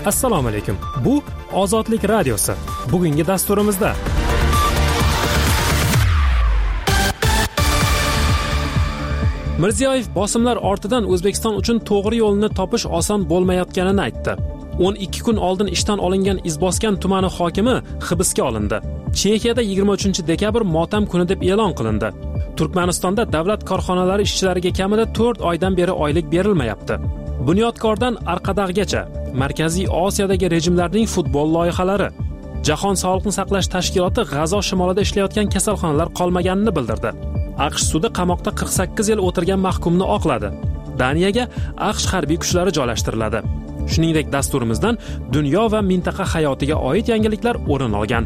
Assalomu alaykum. Bu Ozodlik radiosi. Bugungi dasturimizda Mirziyoyev bosimlar ortidan O'zbekiston uchun to'g'ri yo'lni topish oson bo'lmayotganini aytdi. 12 kun oldin ishdan olingan Izboskan tumani hokimi hibsga olindi. Chexiyada 23 dekabr motam kuni deb e'lon qilindi. Turkmanistonda davlat korxonalari ishchilariga kamida 4 oydan beri oylik berilmayapti. Bunyodkordan Arqadag'gacha Markaziy Osiyodagi rejimlarning futbol loyihalari. Jahon Sog'liqni saqlash tashkiloti G'azo shimolida ishlayotgan kasalxonalar qolmaganini bildirdi. AQSh sudi qamoqda 48 yil o'tirgan mahkumni oqladi. Daniyaga AQSh harbiy kuchlari joylashtiriladi. Shuningdek, dasturimizdan dunyo va mintaqa hayotiga oid yangiliklar o'rin olgan.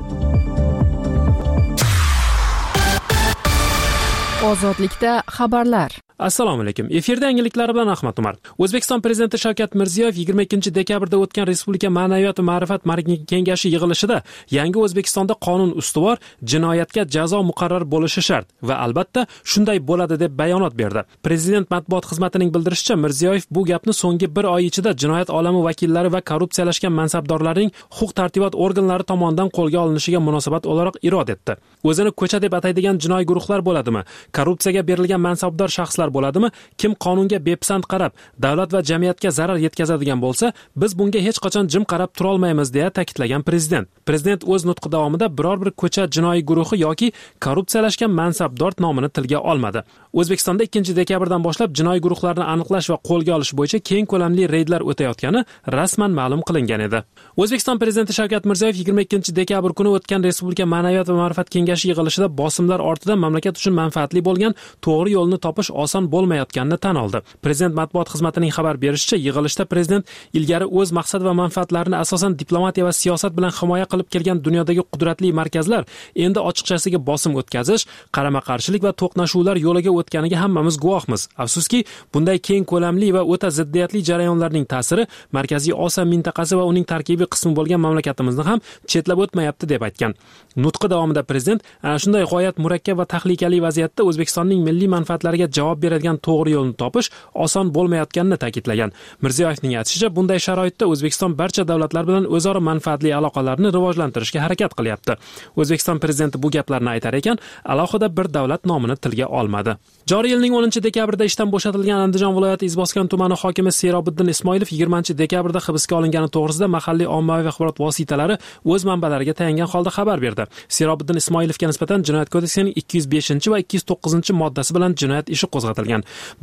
Ozodlikda xabarlar. Assalomu alaykum. Efirda yangiliklar bilan Ahmad Umar. O'zbekiston prezidenti Shavkat Mirziyoyev 22 dekabrda o'tgan Respublika ma'naviyat va ma'rifat kengashi yig'ilishida yangi O'zbekistonda qonun ustuvor, jinoyatga jazo muqarrar bo'lishi shart va albatta shunday bo'ladi deb bayonot berdi. Prezident matbuot xizmatining bildirishicha, Mirziyoyev bu gapni so'nggi bir oy ichida jinoyat olami vakillari va korrupsiyalashgan mansabdorlarning huquq-tartibot organlari tomonidan qo'lga olinishiga munosabat o'laroq irod etdi. O'zini ko'cha deb ataydigan jinoiy guruhlar bo'ladimi? Korrupsiyaga berilgan mansabdor shaxslar bo'ladimi? Kim qonunga bepisand qarab, davlat va jamiyatga zarar yetkazadigan bo'lsa, biz bunga hech qachon jim qarab tura olmaymiz deya ta'kidlagan prezident. Prezident o'z nutqi davomida biror bir ko'cha jinoiy guruhi yoki korrupsiyalashgan mansabdor nomini tilga olmadi. O'zbekistonda 2 dekabrdan boshlab jinoiy guruhlarni aniqlash va qo'lga olish bo'yicha keng ko'lamli reydlar o'tayotgani rasman ma'lum qilingan edi. O'zbekiston prezidenti Shavkat Mirziyoyev 22 dekabr kuni o'tgan Respublika ma'naviyat va ma'rifat kengashi yig'ilishida bosimlar ortidan mamlakat uchun manfaatli bo'lgan to'g'ri yo'lni topish oson bo'lmayotganini tan oldi. Prezident matbuot xizmatining xabar berishicha, yig'ilishda prezident ilgari o'z maqsad va manfaatlarini asosan diplomatiya va siyosat bilan himoya qilib kelgan dunyodagi qudratli markazlar endi ochiqchasiga bosim o'tkazish, qarama-qarshilik va to'qnashuvlar yo'liga o'tganiga hammamiz guvohmiz. Afsuski, bunday keng ko'lamli va o'ta ziddiyatli jarayonlarning ta'siri Markaziy Osiyo mintaqasi va uning tarkibiy qismi bo'lgan mamlakatimizni ham chetlab o'tmayapti deb aytgan. Nutqi davomida prezident ana shunday g'oyat murakkab va tahlikali vaziyatda O'zbekistonning milliy manfaatlariga javob beradigan to'g'ri yo'lni topish oson bo'lmayotganini ta'kidlagan. Mirziyoyevning aytishicha, bunday sharoitda O'zbekiston barcha davlatlar bilan o'zaro manfaatli aloqalarni rivojlantirishga harakat qilyapti. O'zbekiston prezidenti bu gaplarni aytar ekan, alohida bir davlat nomini tilga olmadi. Joriy yilning 10 dekabrda ishdan bo'shatilgan Andijon viloyati Izboskan tumani hokimi Serobiddin Ismoilov 20 dekabrda hibsga olingani to'g'risida mahalliy ommaviy axborot vositalari o'z manbalariga tayangan holda xabar berdi. Serobiddin Ismoilovga nisbatan Jinoyat kodeksining 205 va 209 moddasi bilan jinoyat ishi qo'zg'atilgan.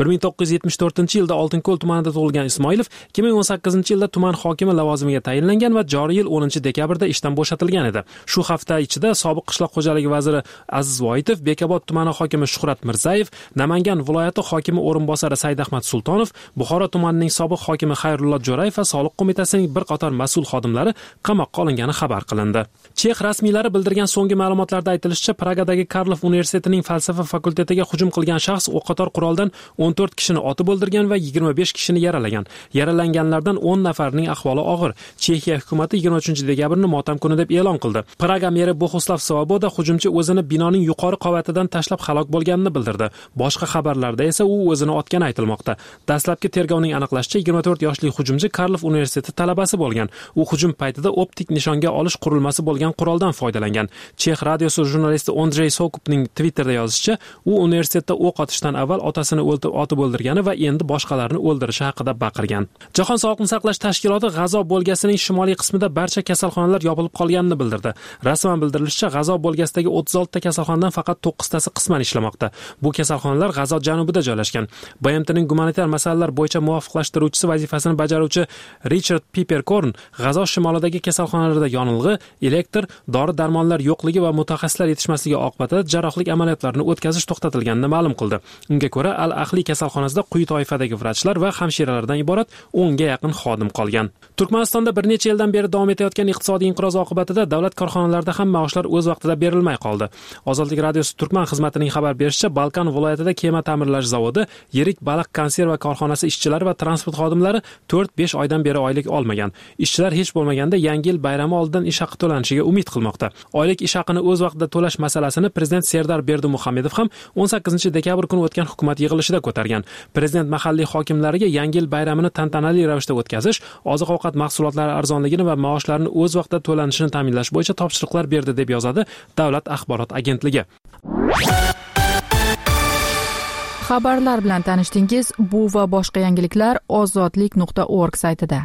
1974-yilda Oltinko'l tumanida tug'ilgan Ismoilov 2018-yilda tuman hokimi lavozimiga tayinlangan va joriy yil 10 dekabrda ishdan bo'shatilgan edi. Shu hafta ichida sobiq qishloq xo'jaligi vaziri Aziz Voitov, Bekobod tumani hokimi Shuhrat Mirzayev, Namangan viloyati hokimi o'rinbosari Saidahmad Sultonov, Buxoro tumanining sobiq hokimi Xayrullo Jo'rayev va soliq qo'mitasining bir qator mas'ul xodimlari qamoqqa olingani xabar qilindi. Chex rasmiylari bildirgan so'nggi ma'lumotlarda aytilishicha, Pragadagi Karlov universitetining falsafa fakultetiga hujum qilgan shaxs o'qotar quroldan 14 kishini otib o'ldirgan va 25 kishini yaralagan. Yaralanganlardan 10 nafarining ahvoli og'ir. Chexiya hukumati 23 dekabrni motam kuni deb e'lon qildi. Praga meri Bohuslav Svoboda hujumchi o'zini binoning yuqori qavatidan tashlab halok bo'lganini bildirdi. Boshqa xabarlarda esa u o'zini otgani aytilmoqda. Dastlabki tergovning aniqlashicha, 24 yoshli hujumchi Karlov universiteti talabasi bo'lgan. U hujum paytida optik nishonga olish qurilmasi bo'lgan quroldan foydalangan. Chex radiosi jurnalisti Andrey Sokupning Twitterda yozishicha, u universitetda o'q otishdan avval otasini otib o'ldirgani va endi boshqalarni o'ldirishi haqida baqirgan. Jahon Sog'liqni saqlash tashkiloti G'azo bo'lgasining shimoliy qismida barcha kasalxonalar yopilib qolganini bildirdi. Rasman bildirilishicha, G'azo bo'lgasidagi 36 ta kasalxonadan faqat 9 tasi qisman ishlamoqda. Bu kasalxonalar G'azo janubida joylashgan. BMTning gumanitar masalalar bo'yicha muvofiqlashtiruvchisi vazifasini bajaruvchi Richard Piperkorn G'azo shimolidagi kasalxonalarda yonilg'i, elektr, dori-darmonlar yo'qligi va mutaxassislar yetishmasligi oqibatida jarrohlik amaliyotlarini o'tkazish to'xtatilganini ma'lum qildi. Unga ko'ra, Al-Ahli kasalxonasida quyi toifadagi vrachlar va hamshiralardan iborat 10 ga yaqin xodim qolgan. Turkmanistonda bir necha yildan beri davom etayotgan iqtisodiy inqiroz oqibatida davlat korxonalarida ham maoshlar o'z vaqtida berilmay qoldi. Ozodlik radiosi Turkman xizmatining xabar berishicha, Balkan viloyatida kema ta'mirlash zavodi, yirik baliq konserva korxonasi ishchilari va transport xodimlari 4-5 oydan beri oylik olmagan. Ishchilar hech bo'lmaganda Yangi yil bayrami oldidan ish haqi to'lanishiga umid qilmoqda. Oylik ish haqini o'z vaqtida to'lash masalasini prezident Serdar Berdimuhamedov ham 18 dekabr kuni o'tgan hukumat yig'ilishida ko'targan. Prezident mahalliy hokimlariga Yangi yil bayramini tantanali ravishda o'tkazish, oziq-ovqat mahsulotlari arzonligini va maoshlarini o'z vaqtida to'lanishini ta'minlash bo'yicha topshiriqlar berdi deb yozadi Davlat axborot agentligi. Xabarlar bilan tanishdingiz. Bu va boshqa yangiliklar ozodlik.org saytida.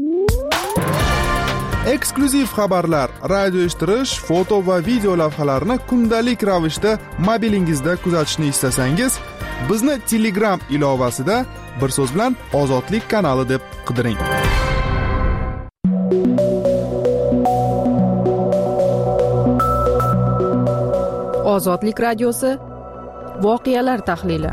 Eksklyuziv xabarlar, radio eshittirish, foto va video lavhalarni kundalik ravishda mobilingizda kuzatishni istasangiz, bizni Telegram ilovasida bir so'z bilan Ozodlik kanali deb qidiring. Ozodlik radiosi voqealar tahlili.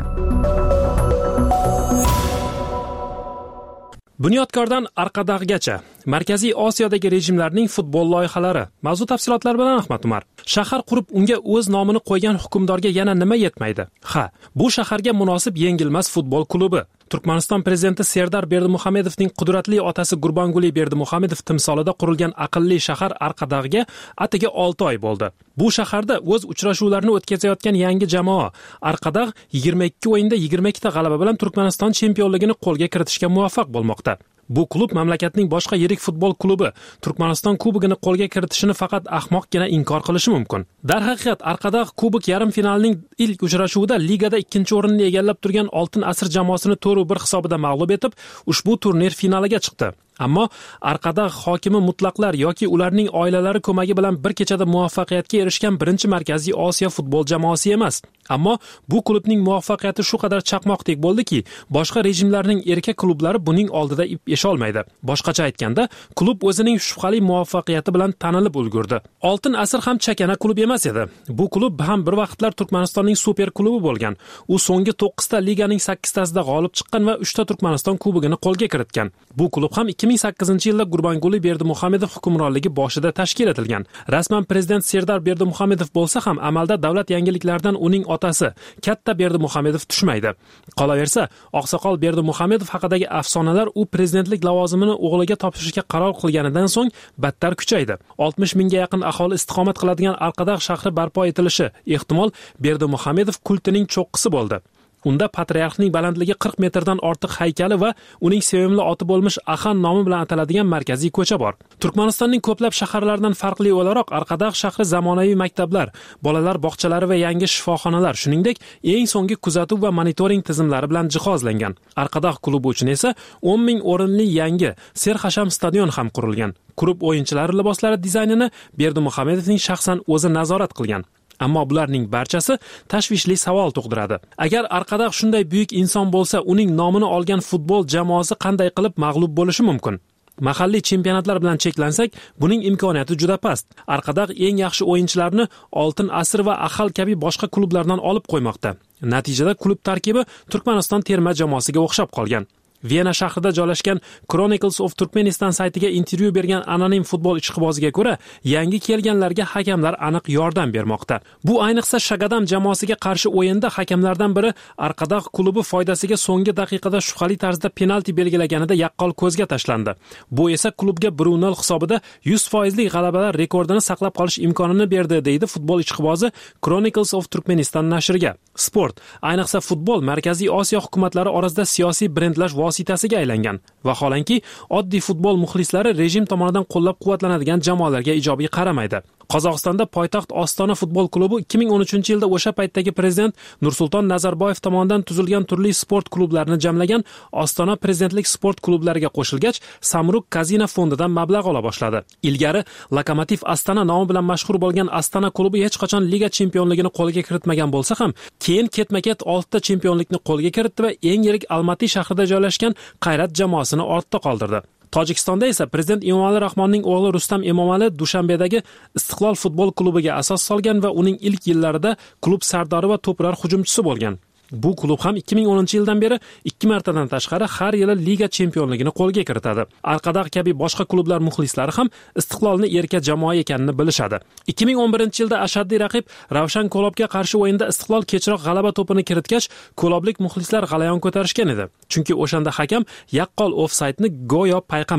Bunyodkordan Arqadag'gacha Markaziy Osiyodagi rejimlarning futbol loyihalari. Mavzu tafsilotlar bilan Ahmad Umar. Shahar qurib unga o'z nomini qo'ygan hukmdorga yana nima yetmaydi? Bu shaharga munosib yengilmas futbol klubi. Turkmaniston prezidenti Serdar Berdimuhamedovning qudratli otasi Gurbanguli Berdimuhamedov timsolida qurilgan aqlli shahar Arqadag'ga atigi 6 oy bo'ldi. Bu shaharda o'z uchrashuvlarini o'tkazayotgan yangi jamoa Arqadag' 22 o'yinda 22 ta g'alaba bilan Turkmaniston chempionligini qo'lga kiritishga muvaffaq bo'lmoqda. Bu klub mamlakatning boshqa yirik futbol klubi Turkmaniston kubogini qo'lga kiritishini faqat ahmoqgina inkor qilishi mumkin. Darhaqiqat Arqadag' kubok yarim finalining ilk uchrashuvida ligada 2-o'rinni egallab turgan Oltin asr jamoasini 4-1 hisobida mag'lub etib, ushbu turnir finaliga chiqdi. Ammo Arqadag' hokimi mutlaqlar yoki ularning oilalari ko'magi bilan bir kechada muvaffaqiyatga erishgan birinchi Markaziy Osiyo futbol jamoasi emas. Ammo bu klubning muvaffaqiyati shu qadar chaqmoqdek bo'ldiki, boshqa rejimlarning erkak klublari buning oldida ip esholmaydi. Boshqacha aytganda, klub o'zining shubhali muvaffaqiyati bilan tanilib ulgurdi. Oltin asr ham chakana klub emas edi. Bu klub ham bir vaqtlar Turkmanistonning super klubi bo'lgan. U so'nggi 9 ta liganing 8 tasida g'olib chiqqan va 3 ta Turkmaniston kubogini qo'lga kiritgan. Bu klub ham 2008-yilda Gurbanguli Berdimuhamedov hukmronligi boshida tashkil etilgan. Rasman prezident Serdar Berdimuhamedov bo'lsa ham amalda davlat yangiliklaridan uning otasi Katta Berdimuhamedov tushmaydi. Qolaversa, oqsoqol Berdimuhamedov haqidagi afsonalar u prezidentlik lavozimini o'g'liga topshirishga qaror qilganidan so'ng battar kuchaydi. 60 mingga yaqin aholi istiqomat qiladigan Arqadag' shahri barpo etilishi ehtimol Berdimuhamedov kultining cho'qqisi bo'ldi. Unda patriarxning balandligi 40 metrdan ortiq haykali va uning sevimli oti bo'lmish Axan nomi bilan ataladigan markaziy ko'cha bor. Turkmanistonning ko'plab shaharlaridan farqli o'laroq Arqadag' shahri zamonaviy maktablar, bolalar bog'chalari va yangi shifoxonalar, shuningdek, eng so'nggi kuzatuv va monitoring tizimlari bilan jihozlangan. Arqadag' klubi uchun esa 10 ming o'rinli yangi Serxasham stadion ham qurilgan. Klub o'yinchilari liboslari dizaynini Berdimuhamedovning shaxsan o'zi nazorat qilgan. Ammo bularning barchasi tashvishli savol tug'diradi. Agar Arqadag' shunday buyuk inson bo'lsa, uning nomini olgan futbol jamoasi qanday qilib mag'lub bo'lishi mumkin? Mahalliy chempionatlar bilan cheklansak, buning imkoniyati juda past. Arqadag' eng yaxshi o'yinchilarni Oltin asr va Ahal kabi boshqa klublardan olib qo'ymoqda. Natijada klub tarkibi Turkmaniston terma jamoasiga o'xshab qolgan. Viyana shahrida joylashgan Chronicles of Turkmenistan saytiga intervyu bergan anonim futbol ishqiboziga ko'ra, yangi kelganlarga hakamlar aniq yordam bermoqda. Bu ayniqsa Shagadam jamoasiga qarshi o'yinda hakamlardan biri Arqadag' klubi foydasiga so'nggi daqiqada shubhali tarzda penalti belgilaganida yaqqol ko'zga tashlandi. Bu esa klubga 1-0 hisobida 100% g'alabalar rekordini saqlab qolish imkonini berdi, deydi futbol ishqibozi Chronicles of Turkmenistan nashriga. Sport, ayniqsa futbol Markaziy Osiyo hukumatlari orasida siyosiy brendlash vositasiga aylangan. Vaholanki, oddiy futbol muxlislari rejim tomonidan qo'llab-quvvatlanadigan jamoalarga ijobiy qaramaydi. Qozog'istonda poytaxt Ostona futbol klubi 2013-yilda o'sha paytdagi prezident Nursulton Nazarboyev tomonidan tuzilgan turli sport klublarini jamlagan Ostona prezidentlik sport klublariga qo'shilgach, Samruk Kazino fondidan mablag' ola boshladi. Ilgari Lokomotiv Astana nomi bilan mashhur bo'lgan Astana klubi hech qachon liga chempionligini qo'lga kiritmagan bo'lsa ham, keyin ketma-ket 6 ta chempionlikni qo'lga kiritdi va eng yirik Almaty shahrida joylashgan Qayrat jamoasini ortda qoldirdi. Tojikistonda esa prezident Emomali Rahmonning o'g'li Rustam Emomali Dushanbedagi Istiqlol futbol klubiga asos solgan va uning ilk yillarida klub sardori va to'plar hujumchisi bo'lgan. Bu klub ham 2010-yildan beri 2 martadan tashqari har yili liga chempionligini qo'lga kiritadi. Arqadag' kabi boshqa klublar muxlislari ham Istiqlolni erka jamoa ekanini bilishadi. 2011-yilda ashaddiy raqib Ravshan Kolobga qarshi o'yinda Istiqlol kechroq g'alaba to'pini kiritgach, koloblik muxlislar g'alayon ko'tarishgan edi. Chunki o'shanda hakam yaqqol ofsaydni go'yo payqamagan.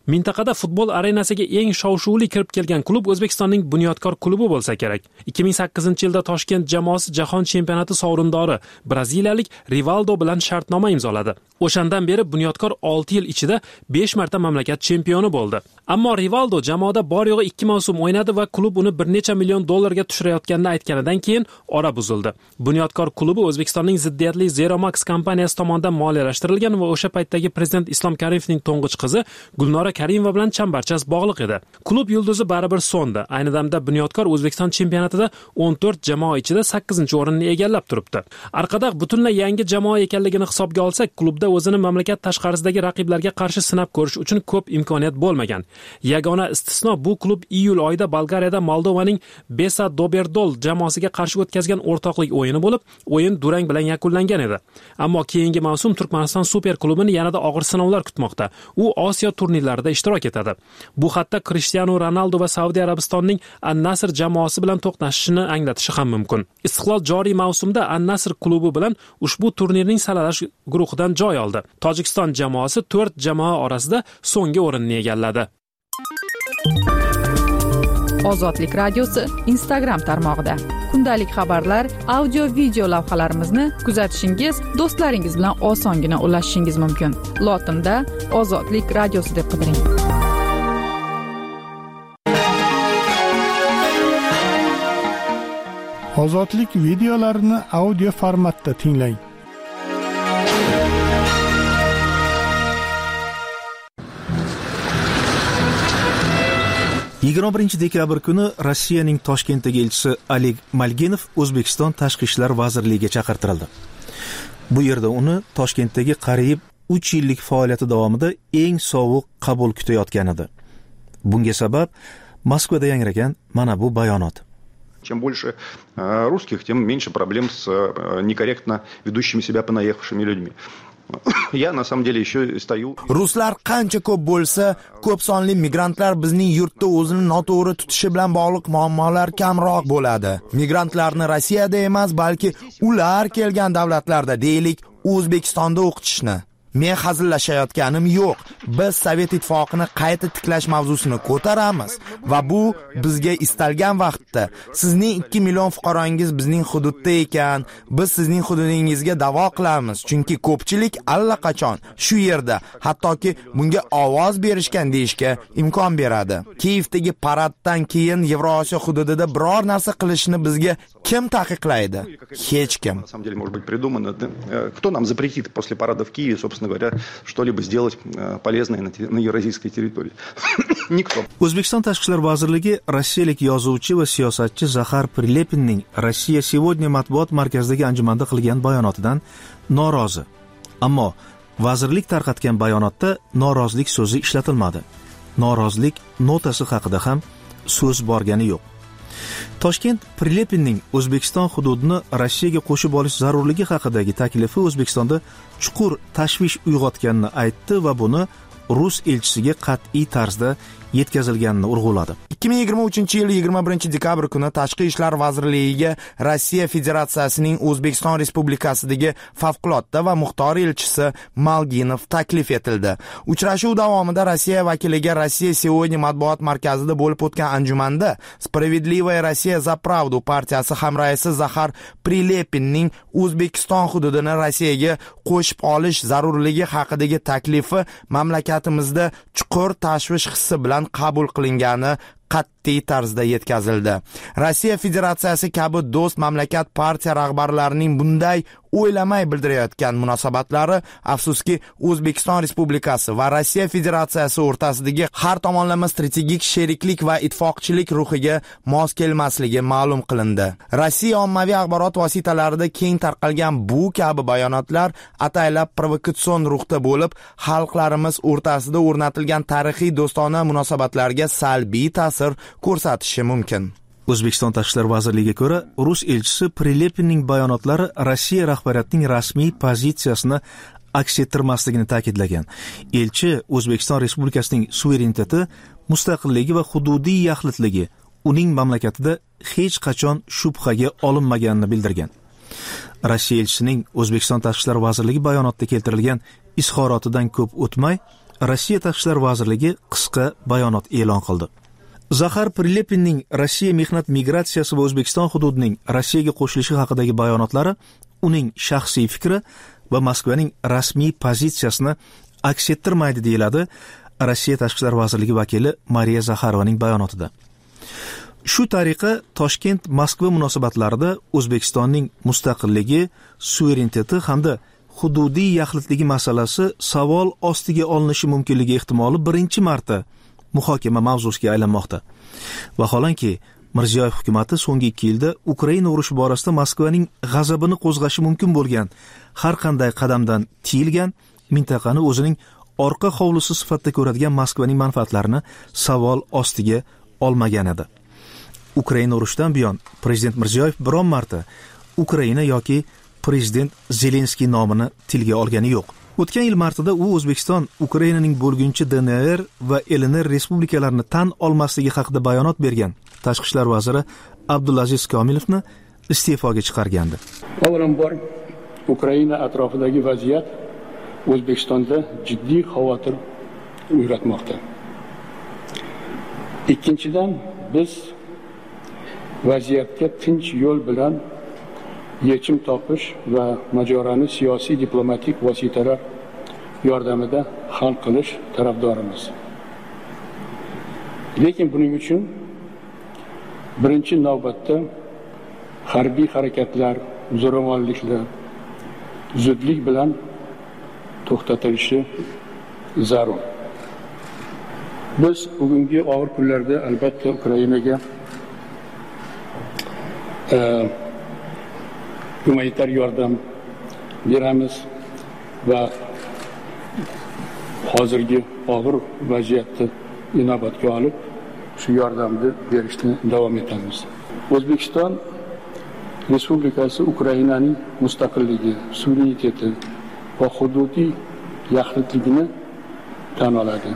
Mintaqada futbol arenasiga eng shov-shuvli kirib kelgan klub O'zbekistonning Bunyodkor klubi bo'lsa kerak. 2008-yilda Toshkent jamoasi jahon chempionati sovrindori braziliyalik Rivaldo bilan shartnoma imzoladi. O'shandan beri Bunyodkor 6 yil ichida 5 marta mamlakat chempioni bo'ldi. Ammo Rivaldo jamoada bor yo'g'i 2 mavsum o'ynadi va klub uni bir necha million dollarga tushirayotganini aytganidan keyin ora buzildi. Bunyodkor klubi O'zbekistonning ziddiyatli Zeromax kompaniyasi tomonidan moliyalashtirilgan va o'sha paytdagi prezident Islom Karimovning to'ng'ich qizi Gulnora Karimova bilan chambarchas bog'liq edi. Klub yulduzi baribir so'ndi. Ayni damda Bunyodkor O'zbekiston chempionatida 14 jamoa ichida 8-o'rinni egallab turibdi. Arqada butunlay yangi jamoa ekanligini hisobga olsak, klubda o'zini mamlakat tashqarisidagi raqiblarga qarshi sinab ko'rish uchun ko'p imkoniyat bo'lmagan. Yagona istisno bu klub iyul oyida Bolgariyada Moldovaning Besa Doberdol jamoasiga qarshi o'tkazgan o'rtoqlik o'yini bo'lib, o'yin durang bilan yakunlangan edi. Ammo keyingi mavsum Turkmaniston super klubini yanada og'ir sinovlar kutmoqda. U Osiyo turnirlarida ishtirok etadi. Bu hatto Cristiano Ronaldo va Saudiya Arabistonining An-Nasr jamoasi bilan to'qnashishini anglatishi ham mumkin. Istiqlol joriy mavsumda An-Nasr klubi bilan ushbu turnirning saralash guruhidan joy oldi. Tojikiston jamoasi 4 jamoa orasida so'nggi o'rinni egalladi. Ozodlik radiosi Instagram tarmog'ida kundalik xabarlar, audio video lavhalarimizni kuzatishingiz, do'stlaringiz bilan osongina ulashishingiz mumkin. Lotinda Ozodlik radiosi deb qidiring. Ozodlik videolarini audio formatda tinglang. dekabr kuni Rossiyaning Toshkentdagi elchisi Oleg Malginov O'zbekiston Tashqi ishlar vazirligiga chaqirtirildi. Bu yerda uni Toshkentdagi qariyb 3 yillik faoliyati davomida eng sovuq qabul kutayotgan edi. Bunga sabab Moskvada yangragan mana bu bayonot. Чем больше русских, тем меньше проблем с некорректно ведущими себя понаехавшими людьми. Я на самом деле еще стою. Ruslar qancha ko'p bo'lsa, ko'p sonli migrantlar bizning yurtda o'zini noto'g'ri tutishi bilan bog'liq muammolar kamroq bo'ladi. Migrantlarni Rossiyada emas, balki ular kelgan davlatlarda, deylik, O'zbekistonda o'qitishni. Men hazillashayotganim yo'q. Biz Sovet ittifoqini qayta tiklash mavzusini ko'taramiz va bu bizga istalgan vaqtda sizning 2 million fuqarongiz bizning hududda ekan, biz sizning hududingizga da'vo qilamiz, chunki ko'pchilik allaqachon shu yerda, hattoki bunga ovoz berishgan deyishga imkon beradi. Kiyevdagi paraddan keyin Yevrosiyo hududida biror narsa qilishni bizga kim taqiqlaydi? Hech kim. На самом деле, может быть, придумано. Кто нам запретит после парада в Киеве, собственно говоря, что-либо сделать полезное на евразийской территории? Никто. O'zbekiston Tashqi ishlar vazirligi rossiyalik yozuvchi va siyosatchi Zaxar Prilepinning Rossiya Сегодня matbuot markazidagi anjumanda qilgan bayonotidan norozi. Ammo vazirlik tarqatgan bayonotda norozilik so'zi ishlatilmadi. Norozilik notasi haqida ham so'z borgani yo'q. Toshkent Prilepinning O'zbekiston hududini Rossiyaga qo'shib olish zarurligi haqidagi taklifi O'zbekistonda chuqur tashvish uyg'otganini aytdi va buni rus elchisiga qat'iy tarzda yetkazilganini urg'uladi. 2023-yil 21 dekabr kuni Tashqi ishlar vazirligiga Rossiya Federatsiyasining O'zbekiston Respublikasidagi favqulodda va muxtor elchisi Malginov taklif etildi. Uchrashuv davomida Rossiya vakiliga Rossiya Сегодня matbuot markazida bo'lib o'tgan anjumanda Справедливая Россия за правду partiyasi hamraisi Zaxar Prilepinning O'zbekiston hududini Rossiyaga qo'shib olish zarurligi haqidagi taklifi mamlakatimizda chuqur tashvish hissi bilan qabul qilingani qat'iy tarzda yetkazildi. Rossiya Federatsiyasi kabi do'st mamlakat partiya rahbarlarining bunday o'ylamay bildirayotgan munosabatlari afsuski O'zbekiston Respublikasi va Rossiya Federatsiyasi o'rtasidagi har tomonlama strategik sheriklik va ittifoqchilik ruhiga mos kelmasligi ma'lum qilindi. Rossiya ommaviy axborot vositalarida keng tarqalgan bu kabi bayonotlar ataylab provokatsion ruhda bo'lib, xalqlarimiz o'rtasida o'rnatilgan tarixiy do'stona munosabatlarga salbiy ta'sir ko'rsatishi mumkin. O'zbekiston Tashqi ishlar vazirligiga ko'ra, rus elchisi Prilepinning bayonotlari Rossiya rahbariyatining rasmiy pozitsiyasini aks ettirmasligini ta'kidlagan. Elchi O'zbekiston Respublikasining suvereniteti, mustaqilligi va hududiy yaxlitligi uning mamlakatida hech qachon shubhaga olinmaganini bildirgan. Rossiya elchisining O'zbekiston Tashqi ishlar vazirligi bayonotida keltirilgan izhorotidan ko'p o'tmay, Rossiya Tashqi ishlar vazirligi qisqa bayonot e'lon qildi. Zaxar Prilepinning Rossiya mehnat migratsiyasi va O'zbekiston hududining Rossiyaga qo'shilishi haqidagi bayonotlari uning shaxsiy fikri va Moskvaning rasmiy pozitsiyasini aks ettirmaydi deyiladi Rossiya Tashqi ishlar vazirligi vakili Mariya Zaxarovaning bayonotida. Shu tariqa Toshkent Moskva munosabatlarida O'zbekistonning mustaqilligi, suvereniteti hamda hududiy yaxlitligi masalasi savol ostiga olinishi mumkinligi ehtimoli birinchi marta muhokama mavzusiga aylanmoqda. Vaholanki, Mirziyoyev hukumatı so'nggi 2 yilda Ukraina urushi borasida Moskvaning g'azabini qo'zg'ashi mumkin bo'lgan har qanday qadamdan tiyilgan, mintaqani o'zining orqa hovlisi sifatida ko'radigan Moskvaning manfaatlarini savol ostiga olmagan edi. Ukraina urushidan buyon prezident Mirziyoyev biron marta Ukraina yoki prezident Zelenskiy nomini tilga olgani yo'q. O'tgan yil martida u O'zbekiston Ukrainaning bo'lgunchi DNR va LNR respublikalarini tan olmasligi haqida bayonot bergan Tashqi ishlar vaziri Abdulaziz Komilovni iste'foga chiqargandi. Avvalambor Ukraina atrofidagi vaziyat O'zbekistonda jiddiy xavotir uyg'otmoqda. Ikkinchidan, biz vaziyatga tinch yo'l bilan yechim topish va mojaroni siyosiy diplomatik vositalar yordamida hal qilish tarafdorimiz. Lekin buning uchun birinchi navbatda harbiy harakatlar, zo'ravonliklar zudlik bilan to'xtatilishi zarur. Biz bugungi og'ir kunlarda albatta Ukrainaga humanitar yordam beramiz va hozirgi og'ir vaziyatni inobatga olib shu yordamni berishni davom etamiz. O'zbekiston Respublikasi Ukrainaning mustaqilligi, suvereniteti va hududiy yaxlitligini tan oladi.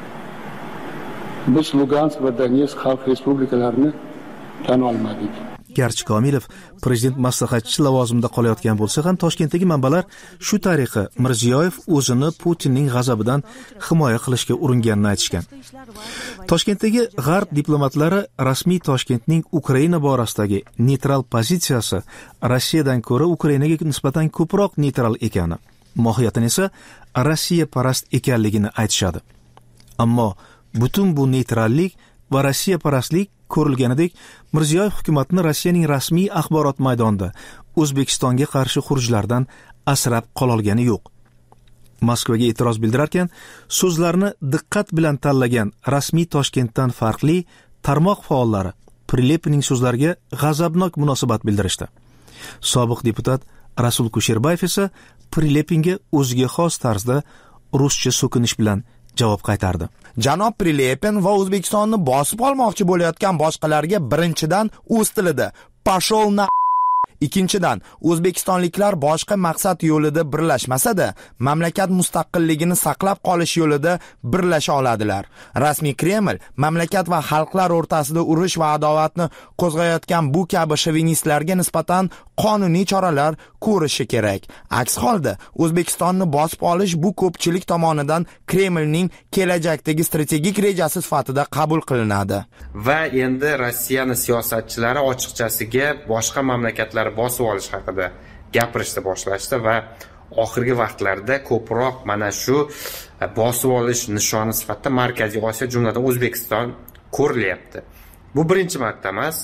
Biz Lugansk va Donetsk xalq respublikalarini tan olmadik. Garchi Komilov prezident maslahatchisi lavozimida qolayotgan bo'lsa ham Toshkentdagi manbalar shu tariqa Mirziyoyev o'zini Putinning g'azabidan himoya qilishga uringanini aytishgan. Toshkentdagi g'arb diplomatlari rasmiy Toshkentning Ukraina borasidagi neytral pozitsiyasi Rossiyadan ko'ra Ukrainaga nisbatan ko'proq neytral ekani, mohiyatan esa Rossiya parast ekanligini aytishadi. Ammo butun bu neytrallik va Rossiya parastlik ko'rilganidek Mirziyoyev hukumatini Rossiyaning rasmiy axborot maydonida O'zbekistonga qarshi xurujlardan asrab qololgani yo'q. Moskvaga e'tiroz bildirarkan, so'zlarni diqqat bilan tanlagan rasmiy Toshkentdan farqli tarmoq faollari Prilepinning so'zlariga g'azabnok munosabat bildirishdi. Sobiq deputat Rasul Kusherbayev esa Prilepinga o'ziga xos tarzda ruscha so'kinish bilan javob qaytardi. Janob Prilepin va O'zbekistonni bosib olmoqchi bo'layotgan boshqalarga birinchidan o'z tilida "Pashol na". Ikkinchidan, o'zbekistonliklar boshqa maqsad yo'lida birlashmasa-da, mamlakat mustaqilligini saqlab qolish yo'lida birlasha oladilar. Rasmiy Kreml mamlakat va xalqlar o'rtasida urush va adovatni qo'zg'ayotgan bu kabi shovinistlarga nisbatan qonuniy choralar ko'rishi kerak. Aks holda O'zbekistonni bosib olish bu ko'pchilik tomonidan Kremlning kelajakdagi strategik rejasi sifatida qabul qilinadi. Va endi Rossiyaning siyosatchilari ochiqchasiga boshqa mamlakatlar bosib olish haqida gapirishni boshlashdi va oxirgi vaqtlarda ko'proq mana shu bosib olish nishoni sifatida Markaziy Osiyo, jumladan O'zbekiston ko'rilyapti. Bu birinchi marta emas.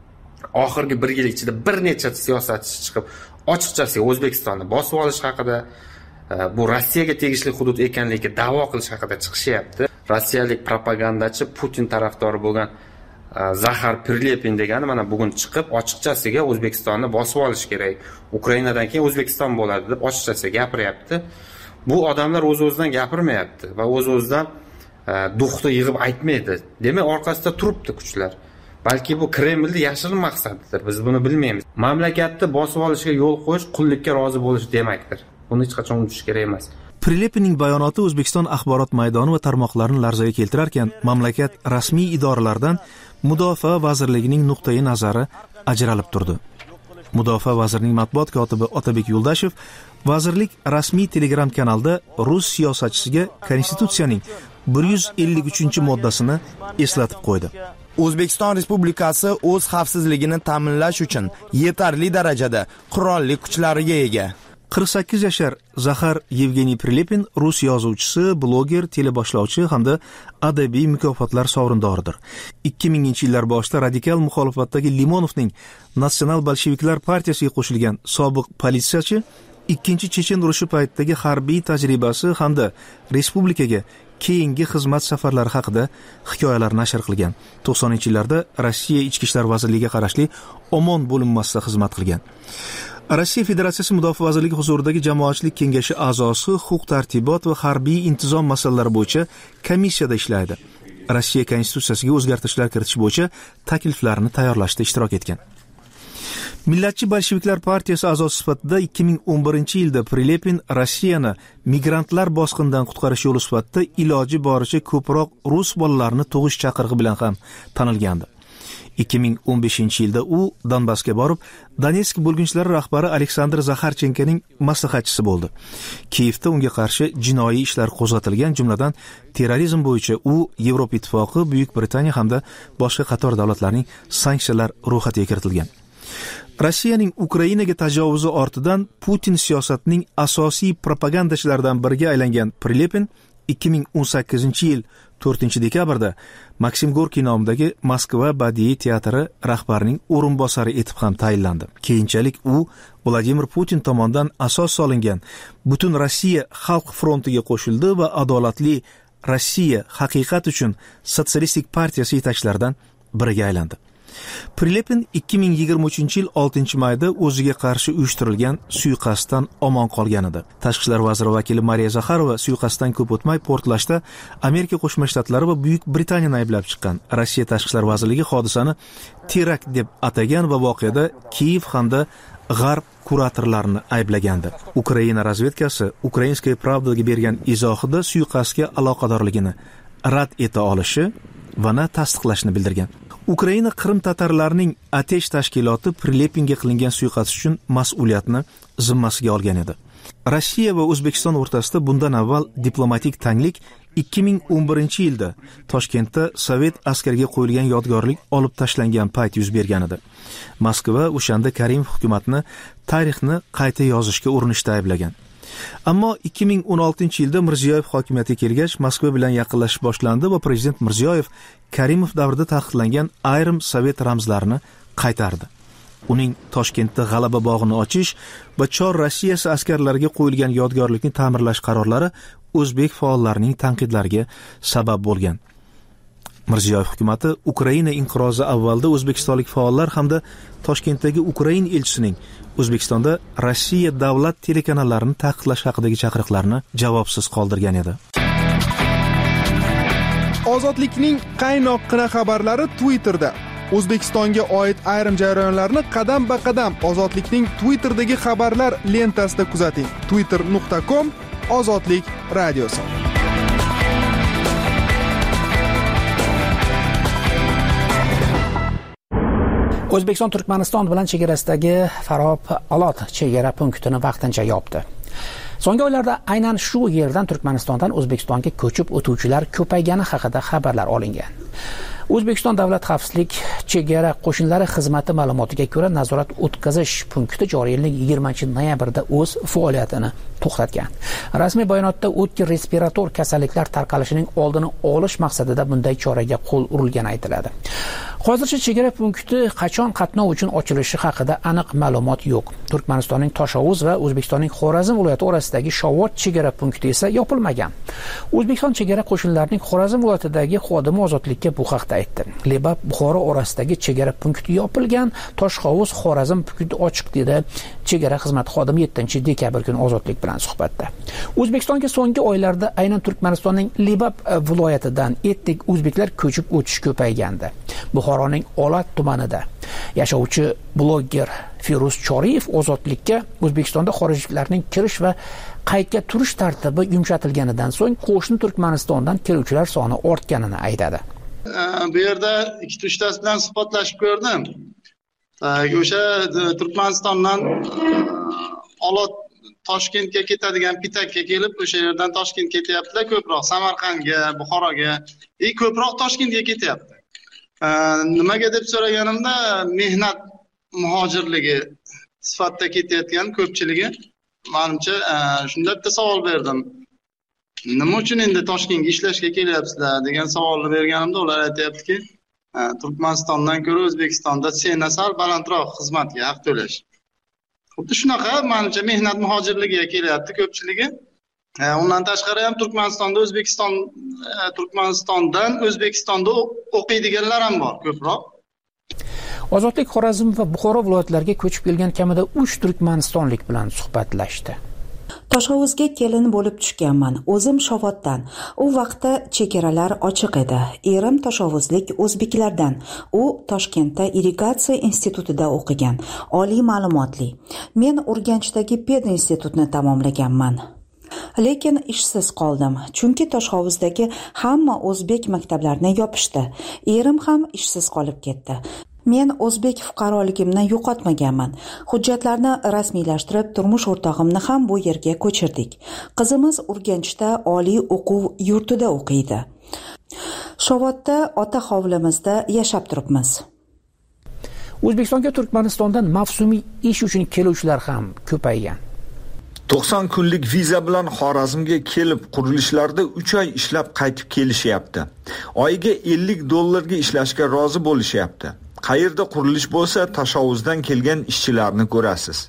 Oxirgi 1 yil ichida bir necha siyosatchi chiqib ochiqchasiga O'zbekistonni bosib olish haqida, bu Rossiyaga tegishli hudud ekanligiga da'vo qilish haqida chiqishyapti. Rossiyalik propagandachi Putin tarafdori bo'lgan Zaxar Prilepin degani mana bugun chiqib ochiqchasiga O'zbekistonni bosib olish kerak, Ukrainadan keyin O'zbekiston bo'ladi deb ochiqchasiga gapiryapti. Bu odamlar o'z-o'zidan gapirmayapti va o'z-o'zidan duxni yig'ib aytmaydi. Demak, orqasida turibdi kuchlar. Balki bu Kremlning yashirin maqsadidir, biz buni bilmaymiz. Mamlakatni bosib olishga yo'l qo'yish qullikka rozi bo'lish demakdir. Buni hech qachon unutish kerak emas. Prilepinning bayonoti O'zbekiston axborot maydoni va tarmoqlarini larzaga keltirarkan, mamlakat rasmiy idoralaridan Mudofaa vazirligining nuqtai nazari ajralib turdi. Mudofaa vazirining matbuot kotibi Otabek Yo'ldashev Vazirlik rasmiy Telegram kanalida rus siyosatchisiga Konstitutsiyaning 153-moddasini eslatib qo'ydi. O'zbekiston Respublikasi o'z xavfsizligini ta'minlash uchun yetarli darajada qurolli kuchlariga ega. 48 yashar Zaxar Yevgeniy Prilepin rus yozuvchisi, bloger, teleboshlovchi hamda adabiy mukofotlar sovrindoridir. 2000-yillar boshida radikal muxolifatdagi Limonovning Nasional bolsheviklar partiyasiga qo'shilgan sobiq politsiyachi ikkinchi Chechen urushi paytidagi harbiy tajribasi hamda respublikaga keyingi xizmat safarlari haqida hikoyalar nashr qilgan. 90-yillarda Rossiya Ichki ishlar vazirligiga qarashli Omon bo'linmasida xizmat qilgan. Rossiya Federatsiyasi Mudofaa vazirligi huzuridagi jamoatchilik kengashi a'zosi, huquq-tartibot va harbiy intizom masalalari bo'yicha komissiyada ishlaydi. Rossiya konstitutsiyasiga o'zgartirishlar kiritish bo'yicha takliflarni tayyorlashda ishtirok etgan. Millatchi bolsheviklar partiyasi a'zosi sifatida 2011-yilda Prilepin Rossiyani migrantlar bosqinidan qutqarish yo'li sifatida iloji boricha ko'proq rus bolalarini tug'ish chaqirig'i bilan ham tanilgandi. 2015-yilda u Donbassga borib, Donetsk bo'lginchilari rahbari Aleksandr Zaxarchenkoning maslahatchisi bo'ldi. Kiyevda unga qarshi jinoiy ishlar qo'zg'atilgan, jumladan terrorizm bo'yicha u Yevropa Ittifoqi, Buyuk Britaniya hamda boshqa qator davlatlarning sanksiyalar ro'yxatiga kiritilgan. Rossiyaning Ukrainaga tajovuzi ortidan Putin siyosatining asosiy propagandachilaridan biriga aylangan Prilepin 2018-yil 4-dekabrda Maksim Gorkiy nomidagi Moskva badiiy teatri rahbarining o'rinbosari etib ham tayinlandi. Keyinchalik u Vladimir Putin tomonidan asos solingan Butun Rossiya xalq frontiga qo'shildi va adolatli Rossiya haqiqat uchun sotsialistik partiyasi yetakchilaridan biriga aylandi. Prilepin 2023-yil 6-mayda o'ziga qarshi uyushtirilgan suiqasddan omon qolgan edi. Tashqi ishlar vaziri vakili Mariya Zaxarova suiqasddan ko'p o'tmay portlashda Amerika Qo'shma Shtatlari va Buyuk Britaniyani ayblab chiqqan. Rossiya Tashqi ishlar vazirligi hodisani terakt deb atagan va voqeada Kiyev hamda G'arb kuratorlarini ayblagandi. Ukraina razvedkasi Ukrainskaya Pravdaga bergan izohida suiqasdga aloqadorligini rad eta olishi va tasdiqlashni bildirgan. Ukraina Qrim tatarlarining atesh tashkiloti Prilepinga qilingan suiqasd uchun mas'uliyatni zimmasiga olgan edi. Rossiya va O'zbekiston o'rtasida bundan avval diplomatik tanglik 2011-yilda Toshkentda Sovet askariga qo'yilgan yodgorlik olib tashlangan payt yuz bergan edi. Moskva o'shanda Karimov hukumatini tarixni qayta yozishga urinishda ayblagan. Ammo 2016-yilda Mirziyoyev hokimiyatga kelgach, Moskva bilan yaqinlashish boshlandi va prezident Mirziyoyev Karimov davrida taqiqlangan ayrim sovet ramzlarini qaytardi. Uning Toshkentda G'alaba bog'ini ochish va Chor Rossiyasi askarlariga qo'yilgan yodgorlikni ta'mirlash qarorlari o'zbek faollarining tanqidlariga sabab bo'lgan. Mirziyoyev hukumatı Ukraina inqirozi avvalda o'zbekistonlik faollar hamda Toshkentdagi Ukrain elchisining O'zbekistonda Rossiya davlat telekanallarini taqiqlash haqidagi chaqiriqlarni javobsiz qoldirgan edi. Ozodlikning qaynoqqina xabarlari Twitterda. O'zbekistonga oid ayrim jarayonlarni qadam-ba-qadam Ozodlikning Twitterdagi xabarlar lentasida kuzating. twitter.com/ozodlik radiosi. O'zbekiston Turkmaniston bilan chegarasidagi Farob-Olot chegara punktini vaqtincha yopdi. So'nggi oylarda aynan shu yerdan Turkmanistondan O'zbekistonga ko'chib o'tuvchilar ko'paygani haqida xabarlar olingan. O'zbekiston Davlat xavfsizlik chegara qo'shinlari xizmati ma'lumotiga ko'ra, nazorat o'tkazish punkti joriy yilning 20-noyabrda o'z faoliyatini to'xtatgan. Rasmiy bayonotda o'tkir respirator kasalliklar tarqalishining oldini olish maqsadida bunday choraga qo'l urilgani aytiladi. Hozircha chegara punkti qachon qatnov uchun ochilishi haqida aniq ma'lumot yo'q. Turkmanistonning Toshovuz va O'zbekistonning Xorazm viloyati orasidagi Shovot chegara punkti esa yopilmagan. O'zbekiston chegara qo'shinlarining Xorazm viloyatidagi xodimi ozodlikka bu haqda aytdi. Lebap Buxoro orasidagi chegara punkti yopilgan, Toshhovuz Xorazm punkti ochiq dedi chegara xizmati xodimi 7-dekabr kuni Ozodlik bilan suhbatda. O'zbekistonga so'nggi oylarda aynan Turkmanistonning Lebap viloyatidan etnik o'zbeklar ko'chib o'tish ko'paygandi. Buxoroning Olat tumanida yashovchi bloger Firuz Choriyev Ozodlikka O'zbekistonda xorijliklarning kirish va qaytga turish tartibi yumshatilganidan so'ng qo'shni Turkmanistondan keluvchilar soni ortganini aytadi. Bu yerda 2-3 tasi bilan suhbatlashib ko'rdim. O'sha Turkmanistondan Olot Toshkentga ketadigan Pitakka kelib, o'sha yerdan Toshkentga ketyaptilar ko'proq, Samarqandga, Buxoroga, ko'proq Toshkentga ketyapti. Nimaga deb so'raganimda, mehnat muhojirligi sifatida ketayotgan ko'pchiligi, menimcha shunday bitta savol berdim. Nima uchun endi Toshkentga ishlashga kelyapsizlar degan savolni berganimda, ular aytayaptiki, Turkmanistondan ko'ra O'zbekistonda sena sal balandroq xizmatga haq to'lash. Xuddi shunaqa, menimcha mehnat muhojirligiga kelyapti ko'pchiligi. Undan tashqari ham Turkmanistondan O'zbekistonda o'qiydiganlar ham bor ko'proq. Ozodlik Xorazm va Buxoro viloyatlariga ko'chib kelgan kamida 3 turkmanistonlik bilan suhbatlashdi. Tashovuzga kelin bo'lib tushganman. O'zim Shovotdan. U vaqtda chegaralar ochiq edi. Erim tashovuzlik o'zbeklardan. U Toshkentda irrigatsiya institutida o'qigan, oliy ma'lumotli. Men Urganchdagi pedinstitutni tamomlaganman. Lekin ishsiz qoldim, chunki Toshhovuzdagi hamma o'zbek maktablarini yopishdi. Erim ham ishsiz qolib ketdi. Men o'zbek fuqaroligimni yo'qotmaganman. Hujjatlarni rasmiylashtirib, turmush o'rtog'imni ham bu yerga ko'chirdik. Qizimiz Urganchda oliy o'quv yurtida o'qiydi. Shovotda ota hovlimizda yashab turibmiz. O'zbekistonga Turkmanistondan mavsumiy ish uchun keluvchilar ham ko'paygan. 90 kunlik viza bilan Xorazmga kelib, qurilishlarda 3 oy ishlab qaytib kelishyapti. Oyiga $50 ishlashga rozi bo'lishyapti. Qayerda qurilish bo'lsa, tashovuzdan kelgan ishchilarni ko'rasiz.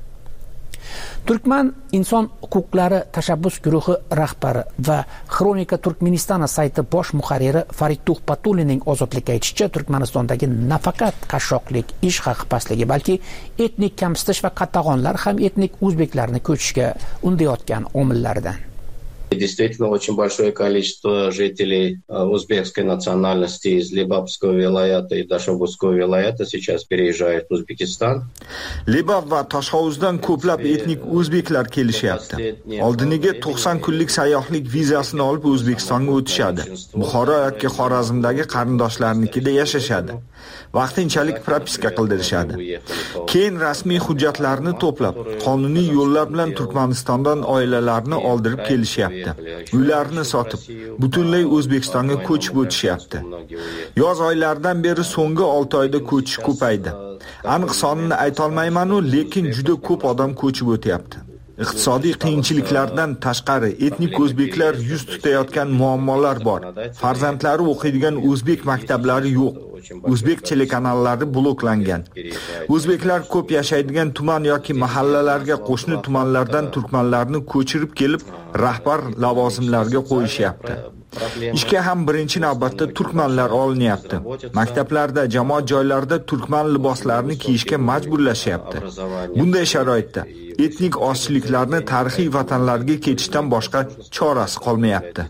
Turkman inson huquqlari tashabbus guruhi rahbari va Xronika Turkmenistona sayti bosh muharriri Farid Tuhpatulinning ozodlikka aytishicha, Turkmanistondagi nafaqat qashshoqlik, ish haqi pastligi, balki etnik kamsitish va qatag'onlar ham etnik o'zbeklarni ko'chishga undayotgan omillardan. Действительно, очень большое количество жителей узбекской национальности из Либабского вилаята и Ташобузского вилаята сейчас переезжают в Узбекистан. Libab va Toshhovuzdan ko'plab etnik o'zbeklar kelishyapti. Oldiniga 90 kunlik sayyohlik vizasini olib O'zbekistonga o'tishadi. Buxoro yoki Xorazmdagi qarindoshlarnikida yashashadi. Vaqtinchalik propiska qildirishadi. Keyin rasmiy hujjatlarni to'plab, qonuniy yo'llar bilan Turkmanistondan oilalarni oldirib kelishyapti. Uylarni sotib, butunlay O'zbekistonga ko'chib o'tishyapti. Yoz oylaridan beri so'nggi 6 oyda ko'chish ko'paydi. Aniq sonini ayta olmayman-u, lekin juda ko'p odam ko'chib o'tyapti. Iqtisodiy qiyinchiliklardan tashqari etnik o'zbeklar yuz tutayotgan muammolar bor. Farzandlari o'qiydigan o'zbek maktablari yo'q. O'zbek telekanallari bloklangan. O'zbeklar ko'p yashaydigan tuman yoki mahallalarga qo'shni tumanlardan turkmanlarni ko'chirib kelib, rahbar lavozimlarga qo'yishyapti. Ishga ham birinchi navbatda turkmanlar olinyapti. Maktablarda, jamoat joylarida turkman liboslarini kiyishga majburlashyapti. Bunday sharoitda etnik ozchiliklarni tarixiy vatanlarga ketishdan boshqa chorasi qolmayapti.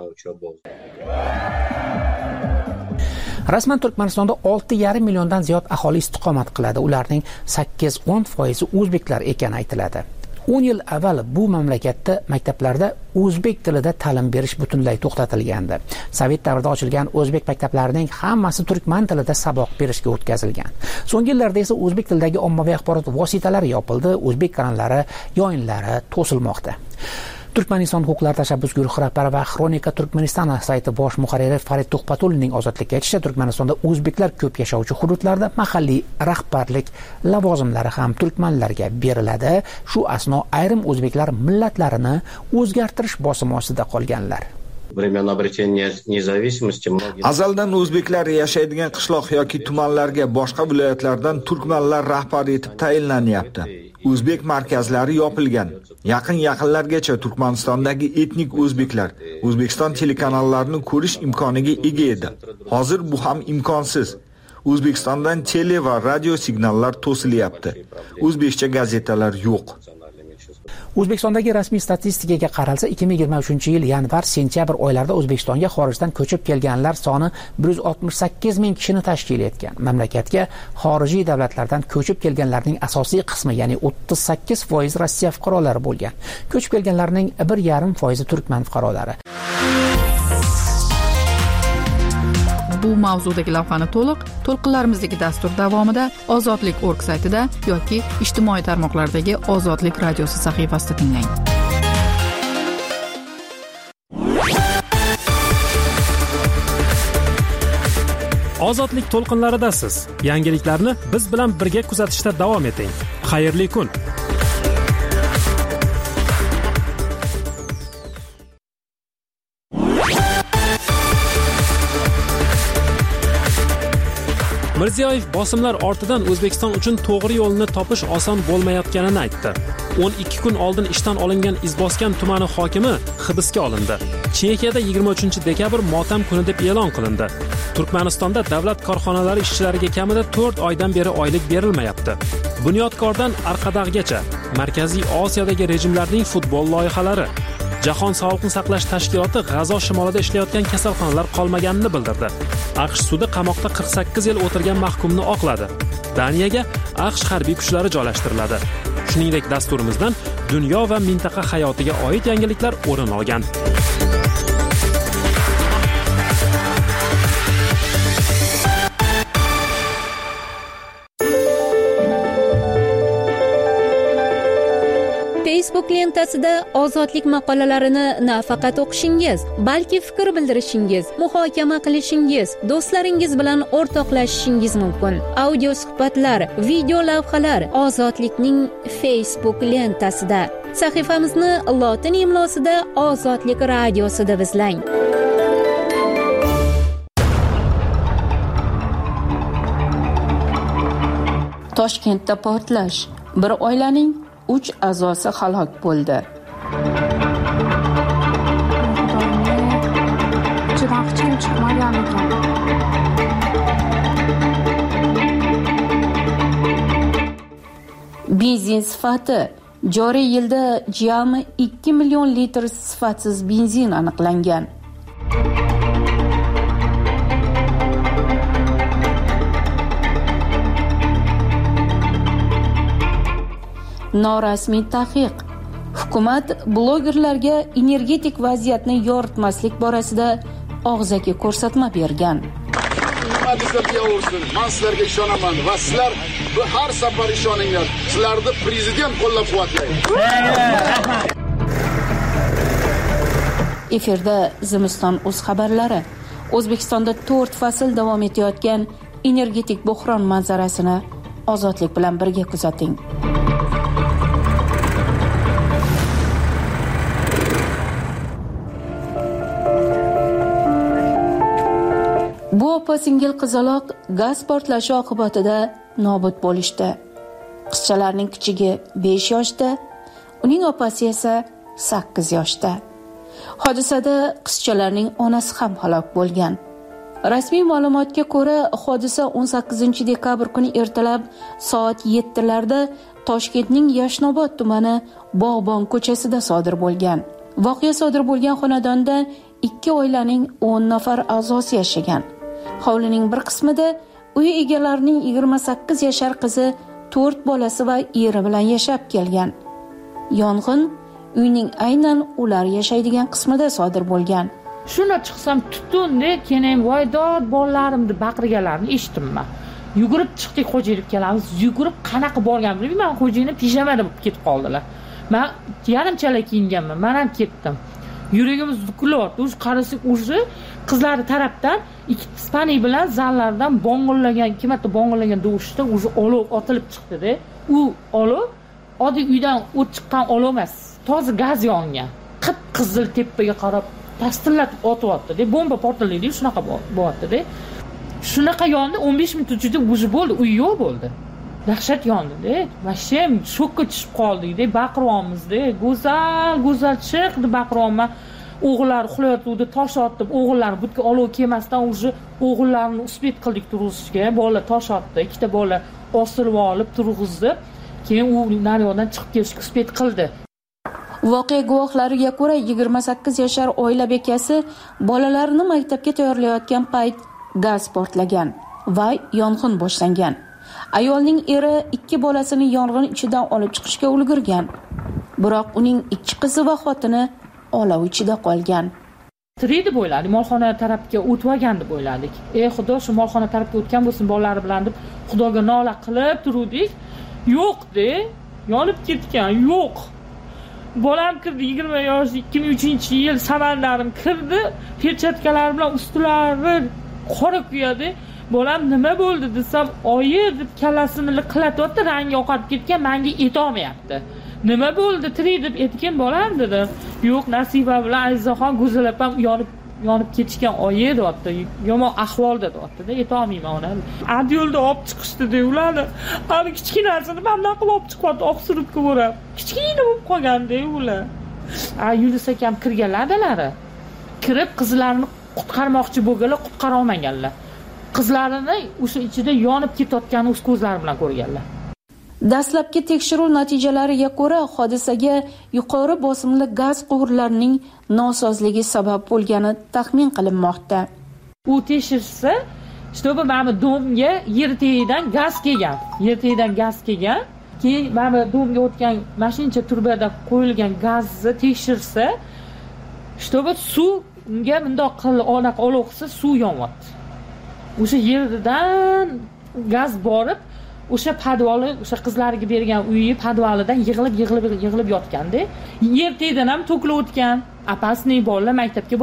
Rasman Turkmanistonda 6,5 milliondan ziyod aholi istiqomat qiladi. Ularning 8-10% o'zbeklar ekani aytiladi. 10 yil avval bu mamlakatda maktablarda o'zbek tilida ta'lim berish butunlay to'xtatilgandi. Sovet davrida ochilgan o'zbek maktablarining hammasi turkman tilida saboq berishga o'tkazilgan. So'nggi yillarda esa o'zbek tilidagi ommaviy axborot vositalari yopildi, o'zbek kanallari, yo'inlari to'silmoqda. Turkmaniston huquqlari tashabbus guruhi rahbari va Xronika Turkmenistona sayti bosh muharriri Farid Tuhpatulinning ozodlikka aytishicha, Turkmanistonda o'zbeklar ko'p yashovchi hududlarda mahalliy rahbarlik lavozimlari ham turkmanlarga beriladi. Shu asno ayrim o'zbeklar millatlarini o'zgartirish bosimi ostida qolganlar. Azaldan o'zbeklar yashaydigan qishloq yoki tumanlarga boshqa viloyatlardan turkmanlar rahbar etib tayinlanyapti. O'zbek markazlari yopilgan. Yaqinlargacha Turkmanistondagi etnik o'zbeklar O'zbekiston telekanallarini ko'rish imkoniga ega edi. Hozir bu ham imkonsiz. O'zbekistondan tele va radio signallar to'silyapti. O'zbekcha gazetalar yo'q. O'zbekistondagi rasmiy statistikaga qaralsa, 2023-yil yanvar-sentyabr oylarida O'zbekistonga xorijdan ko'chib kelganlar soni 168 ming kishini tashkil etgan. Mamlakatga xorijiy davlatlardan ko'chib kelganlarning asosiy qismi, ya'ni 38% Rossiya fuqarolari bo'lgan. Ko'chib kelganlarning 1,5% turkman fuqarolari. bu mavzudagi lavhani to'lqinlarimizdagi dastur davomida ozodlik.org saytida yoki ijtimoiy tarmoqlardagi Ozodlik radiosi sahifasida tinglang. Ozodlik to'lqinlaridasiz. Yangiliklarni biz bilan birga kuzatishda davom eting. Xayrli kun. Mirziyoyev bosimlar ortidan O'zbekiston uchun to'g'ri yo'lni topish oson bo'lmayotganini aytdi. 12 kun oldin ishdan olingan Izboskan tumani hokimi hibsga olindi. Chexiyada 23 dekabr motam kuni deb e'lon qilindi. Turkmanistonda davlat korxonalari ishchilariga kamida 4 oydan beri oylik berilmayapti. Bunyodkordan Arqadag'gacha Markaziy Osiyodagi rejimlarning futbol loyihalari. Jahon Sog'liqni saqlash tashkiloti G'azo shimolida ishlayotgan kasalxonalar qolmaganini bildirdi. AQSh sudi qamoqda 48 yil o'tirgan mahkumni oqladi. Daniyaga AQSh harbiy kuchlari joylashtiriladi. Shuningdek, dasturimizdan dunyo va mintaqa hayotiga oid yangiliklar o'rin olgan. Facebook lentasida ozodlik maqolalarini nafaqat o'qishingiz, balki fikr bildirishingiz, muhokama qilishingiz, do'stlaringiz bilan o'rtoqlashishingiz mumkin. Audio suhbatlar, video lavhalar Ozodlikning Facebook lentasida. Sahifamizni lotin imlosida Ozodlik radiosida izlang. Toshkentda portlash. Bir oilaning 3 a'zosi halok bo'ldi. Benzin sifati. Joriy yilda jami 2 million litr sifatsiz benzin aniqlangan. Norasmiy taqiq. Hukumat blogerlarga energetik vaziyatni yoritmaslik borasida og'zaki ko'rsatma bergan. Men sizlarga ishonaman va sizlar bu har safar ishoninglar. Sizlarni prezident qo'llab-quvvatlaydi. Efirda Zimiston o'z xabarlari. O'zbekistonda 4 fasl davom etayotgan energetik bo'hron manzarasini Ozodlik bilan birga kuzating. Bu opa-singil qizaloq gaz portlashi oqibatida nobud bo'lishdi. Qizchalarning kichigi 5 yoshda, uning opasi esa 8 yoshda. Hodisada qizchalarning onasi ham halok bo'lgan. Rasmiy ma'lumotga ko'ra, hodisa 18 dekabr kuni ertalab soat 7 larda Toshkentning Yashnobod tumani Bog'bon ko'chasida sodir bo'lgan. Voqea sodir bo'lgan xonadonda 2 oilaning 10 nafar a'zosi yashagan. Hovlining bir qismida uy egalarining 28 yashar qizi, 4 bolasi va eri bilan yashab kelgan. Yong'in uyning aynan ular yashaydigan qismida sodir bo'lgan. Shuna chiqsam tutunni, keyin voydod bolalarimni baqirganlarini eshitdim. Yugurib chiqdik, xo'jaylik kelamiz. Yugurib qanaqa borgan bilmayman, xo'jayini pijamada bo'lib ketib qoldilar. Men yarimchala kiyinganman, men ham ketdim. Yuragimiz bukulyapti. O'zi qarasak, o'zi qizlari tarafdan ikki Ispaniya bilan zallardan bong'illagan, ikki marta bong'illagan do'shda o'zi olov otilib chiqdi-da. U olov oddiy uydan o't chiqqan olov emas, toza gaz yongan. Qip-qizil tepaga qarab tastillatib otyapti-da. Bomba portlaydi, shunaqa bo'lyapti-da. Shunaqa yondi, 15 minut ichida o'zi bo'ldi, uy yo'q bo'ldi. Dahshat yondi-da. Mashem shokka tushib qoldik-da, baqiryapmiz-da. Go'zal chiqdi baqiryapman. O'g'illar uxlayotganda tosh otib, o'g'illar butga olov kelmasdan o'zi o'g'illarni uspet qildik turg'izishga. Bolalar tosh otdi, ikkita bola osilib olib turg'izdi. Keyin u naryoqdan chiqib kelishga uspet qildi. Voqea guvohlariga ko'ra 28 yashar oila bekasi bolalarini maktabga tayyorlayotgan payt gaz portlagan va yong'in boshlangan. Ayolning eri 2 bolasini yong'in ichidan olib chiqishga ulgurgan. Biroq uning 2 qizi va xotini olov ichida qolgan. tirik deb o'yladik, molxona tarafga o'tib olgan deb o'yladik. Xudo, shu molxona tarafga o'tgan bo'lsin bolalari bilan deb Xudoga nola qilib turdik. Yo'q-de, yonib ketgan, yo'q. Bolam kirdi 20 yosh, 2003-yil samanlarim kirdi, perchatkalar bilan ustilari qora kuyadi. Bolam nima bo'ldi desam, oyi deb kallasini liqillatibdi, rangi oqarib ketgan, menga yetolmayapti. Nima bo'ldi, tirik deb aytgan bolam dedi. Yo'q, Nasiba bilan Azizaxon go'zalapam yonib ketishgan oyi deyapti. Yomon ahvolda deyapti-da, yetolmayman ona. Yo'lda olib chiqishdi-da ularni. Ani kichkinasini mendan qilib olib chiqyapti, oqsurubga borib. Kichkina bo'lib qolganda ular. Yunus akam kirganlar-dalari. Kirib qizlarini qutqarmoqchi bo'lganlar, qutqara olmaganlar. Qizlarini o'sha ichida yonib ketayotganini o'z ko'zlari bilan ko'rganlar. Dastlabki tekshiruv natijalariga ko'ra, hodisaga yuqori bosimli gaz quvurlarining nosozligi sabab bo'lgani taxmin qilinmoqda. U tekshirsa, shtobi mana domga yertagidan gaz kelgan. Keyin mana domga o'tgan mashincha turbada qo'yilgan gazni tekshirsa, shtobi suvga bundoq qilib olaq qilsa suv yonyapti. O'sha yerdan gaz borib, o'sha podvali, o'sha qizlariga bergan uyi podvalidan yig'ilib yotganda, yer tagida ham to'kilib o'tgan. Apasni bolalar maktabga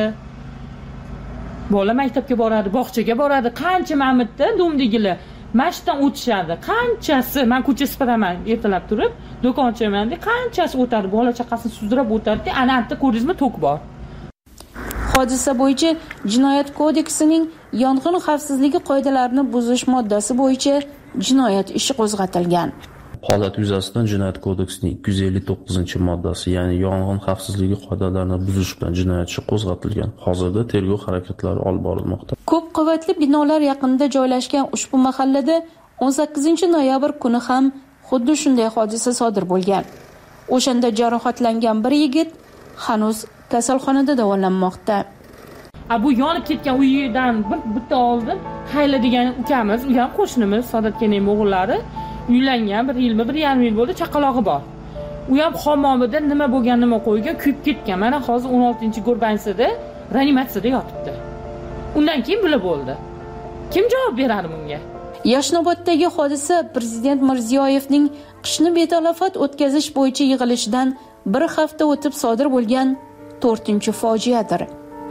boradi, bog'chaga boradi. Qancha Mamitda domdigilar mashdan o'tishadi. Qanchasi, men ko'cha sipaman ertalab turib, do'kon ochaman deb qanchasi o'tadi, bola chaqasini sudrab o'tadi. Ana yerda ko'rdingizmi, to'k bor. Hodisa bo'yicha Jinoyat kodeksining yong'in xavfsizligi qoidalarini buzish moddasi bo'yicha jinoyat ishi qo'zg'atilgan. Holat yuzasidan Jinoyat kodeksining 259-moddasi, ya'ni yong'in xavfsizligi qoidalarini buzish bilan jinoyat ishi qo'zg'atilgan. Hozirda tergov harakatlari olib borilmoqda. Ko'p qavatli binolar yaqinida joylashgan ushbu mahallada 18-noyabr kuni ham xuddi shunday hodisa sodir bo'lgan. O'shanda jarohatlangan bir yigit hanuz kasalxonada davolanmoqda. Bu yonib ketgan uyidan bitta oldin Hayla degan ukamiz, u ham qo'shnimiz, Sadatkening o'g'illari, uylangan 1 yilmi, 1,5 yil bo'ldi, chaqalog'i bor. U ham hammomida nima bo'lgan, nima qo'ygan, kuyib ketgan. Mana hozir 16-Go'rbansida reanimatsiyada yotibdi. Undan keyin bular bo'ldi. Kim javob beradi bunga? Yashnoboddagi hodisa Prezident Mirziyoyevning qishni betalofat o'tkazish bo'yicha yig'ilishidan bir hafta o'tib sodir bo'lgan 4-fojiadir.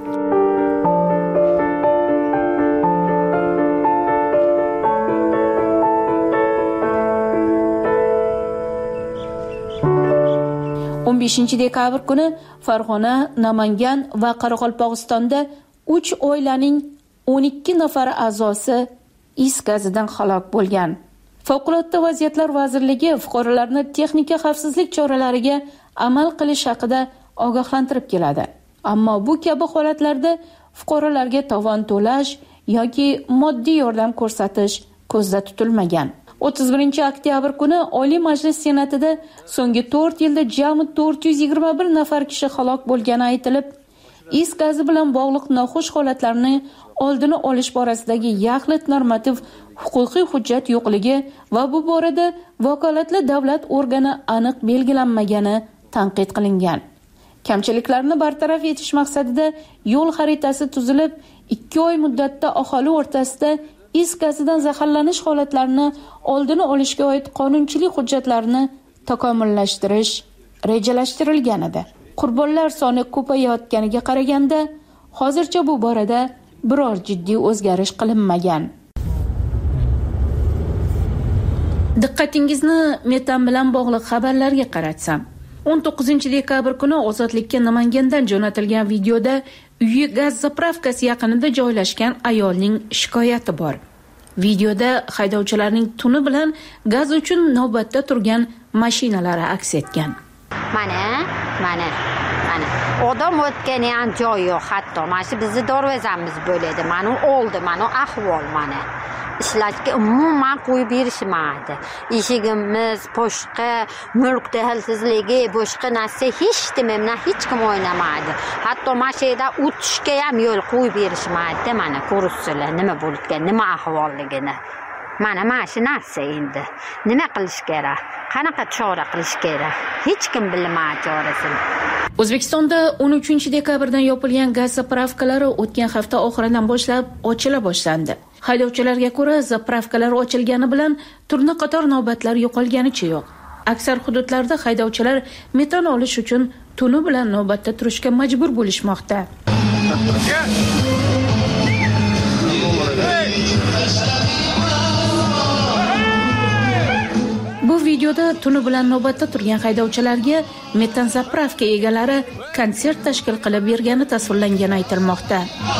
dekabr kuni Farg'ona, Namangan va Qoraqalpog'istonda 3 oilaning 12 nafar a'zosi is gazidan halok bo'lgan. Favqulodda vaziyatlar vazirligi fuqarolarni texnika xavfsizlik choralariga amal qilish haqida ogohlantirib keladi. Ammo bu kabi holatlarda fuqarolarga tovon to'lash yoki moddiy yordam ko'rsatish ko'zda tutilmagan. 31-oktyabr kuni Oliy Majlis Senatida so'nggi 4 yilda jami 421 nafar kishi halok bo'lgani aytilib, is gazi bilan bog'liq noxush holatlarni oldini olish borasidagi yaxlit normativ huquqiy hujjat yo'qligi va bu borada vakolatli davlat organi aniq belgilanmagani tanqid qilingan. Kamchiliklarni bartaraf etish maqsadida yo'l xaritasi tuzilib, 2 oy muddatda aholi o'rtasida is gazidan zaharlanish holatlarini oldini olishga oid qonunchilik hujjatlarini takomillashtirish rejalashtirilgan edi. Qurbonlar soni ko'payayotganiga qaraganda, hozircha bu borada biror jiddiy o'zgarish qilinmagan. Diqqatingizni metan bilan bog'liq xabarlarga qaratsam, 19-dekabr kuni Ozodlikka Namangandan jo'natilgan videoda uyi gaz zapravkasi yaqinida joylashgan ayolning shikoyati bor. Videoda haydovchilarning tuni bilan gaz uchun navbatda turgan mashinalari aks etgan. Mana. Odam o'tgan ham joy yo'q, hatto mana shu bizni darvozamiz bo'ladi. Mana oldi, mana ahvol mana. Ishlashga umuman qo'yib berishmaydi. Eshigimiz, boshqa mulk daxlsizligi, boshqa narsa hech nima, hech kim o'ynamaydi. Hatto mashina o'tishga ham yo'l qo'yib berishmaydi. Mana ko'rsizlar nima bo'lgan, nima ahvolligini. mana shu narsa endi nima qilish kerak, qanaqa chora qilish kerak, hech kim bilmaydi chorasini. O'zbekistonda 13 dekabrdan yopilgan gaz zapravkalari o'tgan hafta oxiridan boshlab ochila boshlandi. Haydovchilarga ko'ra, zapravkalar ochilgani bilan turli qator navbatlar yo'qolganicha yo'q. Aksar hududlarda haydovchilar metan olish uchun tuni bilan navbatda turishga majbur bo'lishmoqda. Bu videoda tuni bilan navbatda turgan haydovchilarga metan zapravka egalari konsert tashkil qilib bergani tasvirlangani aytilmoqda.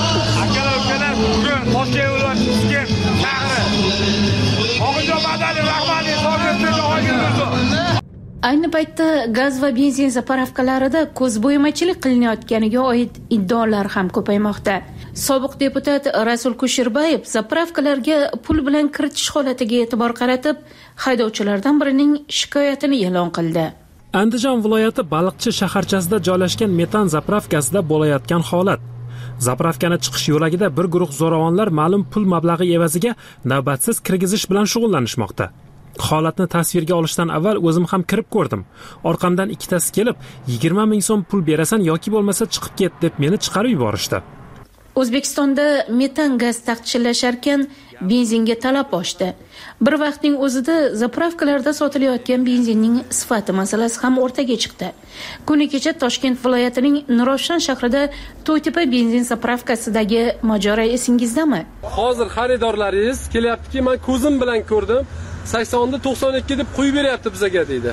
Ayni paytda gaz va benzin zapravkalarida ko'zbo'yamachilik qilinayotganiga oid iddaolar ham ko'paymoqda. Sobiq deputat Rasul Kusherbayev zapravkalarga pul bilan kiritish holatiga e'tibor qaratib, haydovchilardan birining shikoyatini e'lon qildi. Andijon viloyati Baliqchi shaharchasida joylashgan metan zapravkasida bo'layotgan holat. Zapravkani chiqish yo'lagida bir guruh zo'ravonlar ma'lum pul mablag'i evaziga navbatsiz kirgizish bilan shug'ullanishmoqda. Holatni tasvirga olishdan avval o'zim ham kirib ko'rdim. Orqamdan ikkitasi kelib, 20 ming so'm pul berasan yoki bo'lmasa chiqib ket deb meni chiqarib yuborishdi. O'zbekistonda metan gaz taqchillasharkan benzinga talab oshdi. Bir vaqtning o'zida zapravkalarda sotilayotgan benzinning sifati masalasi ham o'rtaga chiqdi. Kuni kecha Toshkent viloyatining Nurafshon shahrida To'ytepa benzin zapravkasidagi mojaro esingizdami? Hozir xaridorlaringiz kelyaptiki, men ko'zim bilan ko'rdim. 80 92 deb qo'yib beryapti bizga deydi.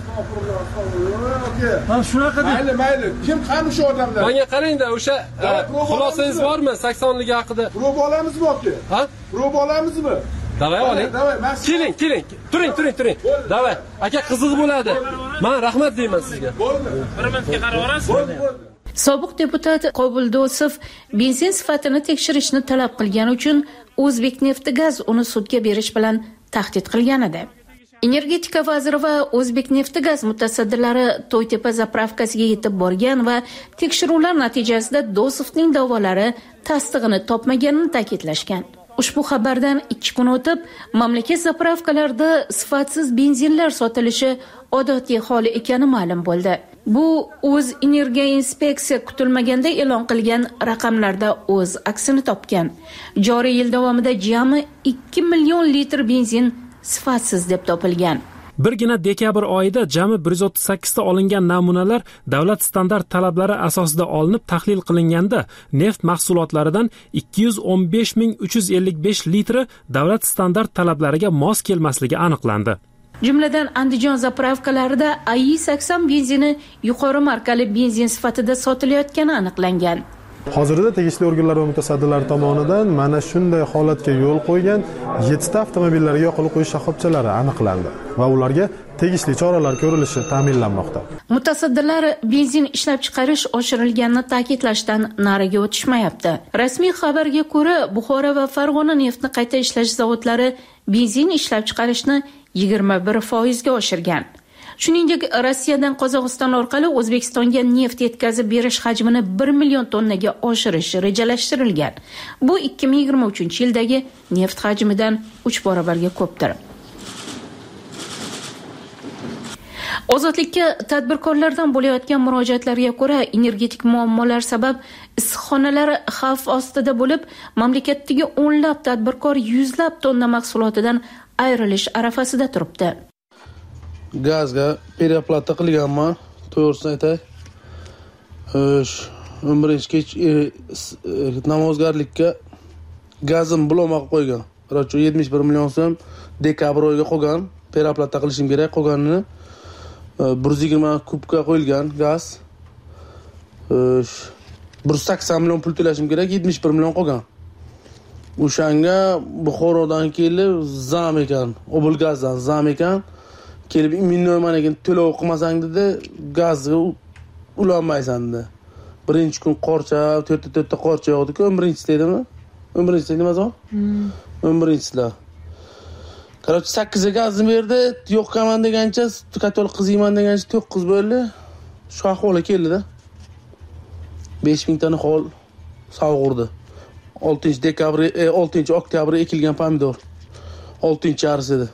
Mana shunaqa deydi. Mayli. Kim qani shu odamlar? Menga qarang-da, o'sha xulosangiz bormi 80ligi haqida? Prob olamizmi yoki? Ha? Prob olamizmi? Davay oling. Keling. Turing. Davay. Aka qiziq bo'ladi. Men rahmat deyman sizga. Bir minutga qarab olasiz. Sobiq deputat Qobul Do'sov benzin sifatini tekshirishni talab qilgani uchun O'zbekneftgaz uni sudga berish bilan tahdid qilgan edi. Energetika vaziri va O'zbekneftgaz mutasaddilari To'ytepa zapravkasiga yetib borgan va tekshiruvlar natijasida Dosovning da'volari tasdig'ini topmaganini ta'kidlashgan. Ushbu xabardan 2 kun o'tib, mamlakat zapravkalarida sifatsiz benzinlar sotilishi odatiy hol ekani ma'lum bo'ldi. Bu o'z energiya inspeksiya kutilmaganda e'lon qilgan raqamlarda o'z aksini topgan. Joriy yil davomida jami 2 million litr benzin sifatsiz deb topilgan. Birgina dekabr oyida jami 138 ta olingan namunalar davlat standart talablari asosida olinib tahlil qilinganda neft mahsulotlaridan 215.355 litri davlat standart talablariga mos kelmasligi aniqlandi. Jumladan Andijon zapravkalarida AI80 benzini yuqori markali benzin sifatida sotilayotgani aniqlangan. Hozirda tegishli organlar va mutasaddilar tomonidan mana shunday holatga yo'l qo'ygan 7 ta avtomobillarga yoqilib qo'yish shoxobchalari aniqlandi va ularga tegishli choralar ko'rilishi ta'minlanmoqda. Mutasaddilar benzin ishlab chiqarish oshirilganini ta'kidlashdan nariga o'tishmayapti. Rasmiy xabarga ko'ra, Buxoro va Farg'ona neftni qayta ishlash zavodlari benzin ishlab chiqarishni 21% ga oshirgan. Shuningdek, Rossiyadan Qozog'iston orqali O'zbekistonga neft yetkazib berish hajmini 1 million tonnaga oshirish rejalashtirilgan. Bu 2023-yildagi neft hajmidan 3 barobarga ko'pdir. Ozodlikka tadbirkorlardan bo'layotgan murojaatlarga ko'ra, energetik muammolar sabab issiqxonalar xavf ostida bo'lib, mamlakatdagi o'nlab tadbirkor yuzlab tonna mahsulotidan ayrilish arafasida turibdi. Gazga perioplata qilganman, to'g'risini aytay. 11-kech namozgarlikka gazim blomaga qo'ygan. Qarorchi 71 million so'm dekabr oyiga qolgan, perioplata qilishim kerak, qolganini 120 kubga qo'yilgan gaz. 180 million pul to'lashim kerak, 71 million qolgan. O'shanga Buxorodan kelib zam ekan, Oblgazdan zam ekan. Kelib minnoyman ekan, to'lov qilmasang dedi, gazni ulanmaysan dedi. Birinchi kun qorchab, 4 ta qorcha yog'di-ku, 11-chi deydimi? 11-chi deymazmi? 11-chilar. Qarorchi 8 ga gazni berdi, yo'q qilman degancha, katolik qiziyman degancha 9 bo'ldi. Shu ahvolga keldi-da. 5000 tona hol sovg'urdi. 6 oktyabr ekilgan pomidor. 6-arz edi.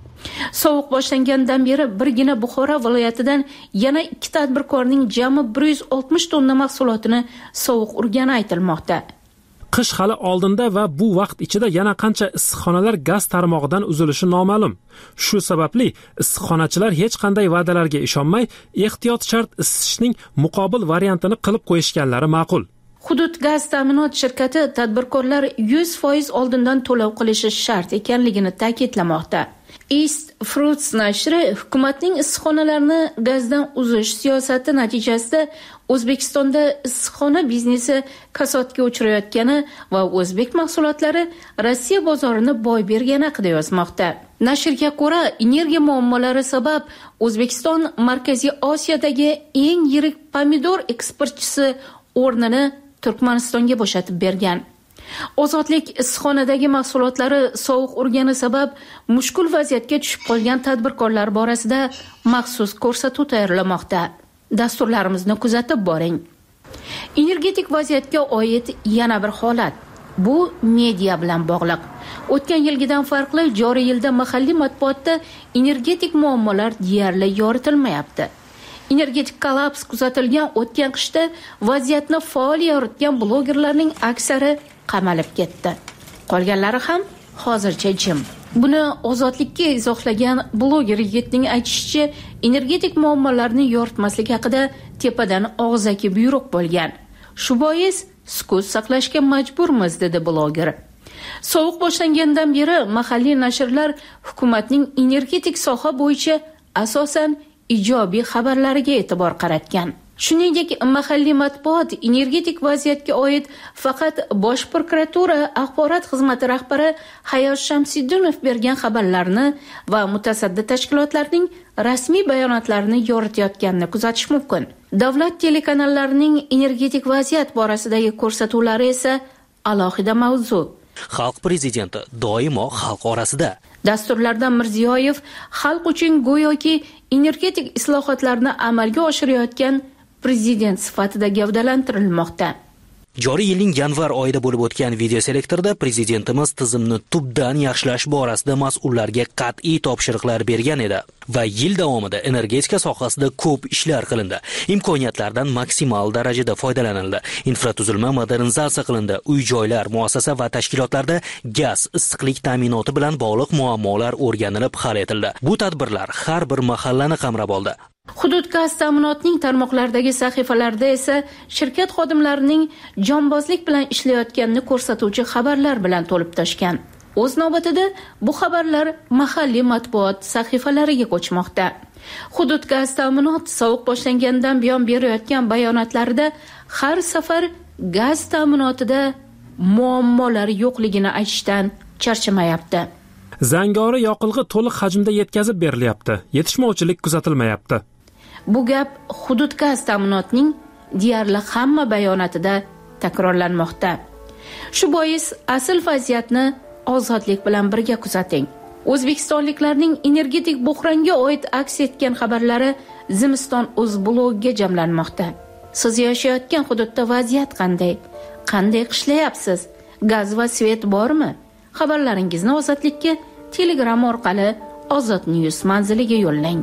Sovuq boshlangandan beri birgina Buxoro viloyatidan yana 2 tadbirkorning jami 160 tonna mahsulotini sovuq urgani aytilmoqda. Qish hali oldinda va bu vaqt ichida yana qancha issiqxonalar gaz tarmog'idan uzilishi noma'lum. Shu sababli issiqxonachilar hech qanday va'dalarga ishonmay, ehtiyot shart isitishning muqobil variantini qilib qo'yishganlari ma'qul. Hudud gaz ta'minot shirkati tadbirkorlar 100% oldindan to'lov qilishi shart ekanligini ta'kidlamoqda. East Fruits nashri hukumatning issiqxonalarni gazdan uzish siyosati natijasida O'zbekistonda issiqxona biznesi kasodga uchrayotgani va o'zbek mahsulotlari Rossiya bozorini boy bergani haqida yozmoqda. Nashrga ko'ra, energiya muammolari sabab O'zbekiston Markaziy Osiyodagi eng yirik pomidor eksportchisi o'rnini Turkmanistonga bo'shatib bergan. Ozodlik issiqxonadagi mahsulotlari sovuq urgani sabab mushkul vaziyatga tushib qolgan tadbirkorlar borasida maxsus ko'rsatuv tayyorlamoqda. Dasturlarimizni kuzatib boring. Energetik vaziyatga oid yana bir holat. Bu media bilan bog'liq. O'tgan yilgidan farqli joriy yilda mahalliy matbuotda energetik muammolar deyarli yoritilmayapti. Energetik kollaps kuzatilgan o'tgan qishda vaziyatni faol yoritgan blogerlarning aksari qamalib ketdi. Qolganlari ham hozircha jim. Buni ozodlikka izohlagan bloger yigitning aytishicha, energetik muammolarni yoritmaslik haqida tepadan og'zaki buyruq bo'lgan. Shu bois sukut saqlashga majburmiz, dedi bloger. Sovuq boshlangandan beri mahalliy nashrlar hukumatning energetik soha bo'yicha asosan ijobiy xabarlariga e'tibor qaratgan. Shuningdek, mahalliy matbuot energetik vaziyatga oid faqat Bosh prokuratura axborot xizmati rahbari Hayot Shamsiddinov bergan xabarlarni va mutasaddi tashkilotlarning rasmiy bayonotlarini yoritayotganini kuzatish mumkin. Davlat telekanallarining energetik vaziyat borasidagi ko'rsatuvlari esa alohida mavzu. Xalq prezidenti doimo xalq orasida. Dasturlarda Mirziyoyev xalq uchun go'yoki energetik islohotlarni amalga oshirayotgan prezident sifatida gavdalantirilmoqda. Joriy yilning yanvar oyida bo'lib o'tgan videoselektorda prezidentimiz tizimni tubdan yaxshilash borasida mas'ullarga qat'iy topshiriqlar bergan edi va yil davomida energetika sohasida ko'p ishlar qilindi. Imkoniyatlardan maksimal darajada foydalanildi. Infratuzilma modernizatsiya qilindi. Uy-joylar, muassasa va tashkilotlarda gaz, issiqlik ta'minoti bilan bog'liq muammolar o'rganilib hal etildi. Bu tadbirlar har bir mahallani qamrab oldi. Hudud gaz ta'minotining tarmoqlardagi sahifalarida esa shirkat xodimlarining jonbozlik bilan ishlayotganini ko'rsatuvchi xabarlar bilan to'lib toshgan. O'z navbatida bu xabarlar mahalliy matbuot sahifalariga ko'chmoqda. Hudud gaz ta'minoti sovuq boshlangandan buyon berayotgan bayonotlarida har safar gaz ta'minotida muammolar yo'qligini aytishdan charchamayapti. Zangori yoqilg'i to'liq hajmda yetkazib berilyapti. Yetishmovchilik kuzatilmayapti. Bu gap hudud gaz ta'minotining deyarli hamma bayonotida takrorlanmoqda. Shu bois asl vaziyatni ozodlik bilan birga kuzating. O'zbekistonliklarning energetik buhronga oid aks etgan xabarlari Zimiston.uz blogiga jamlanmoqda. Siz yashayotgan hududda vaziyat qanday? Qanday qishlayapsiz? Gaz va svet bormi? Xabarlaringizni ozodlikka Telegram orqali Ozod News manziliga yo'llang.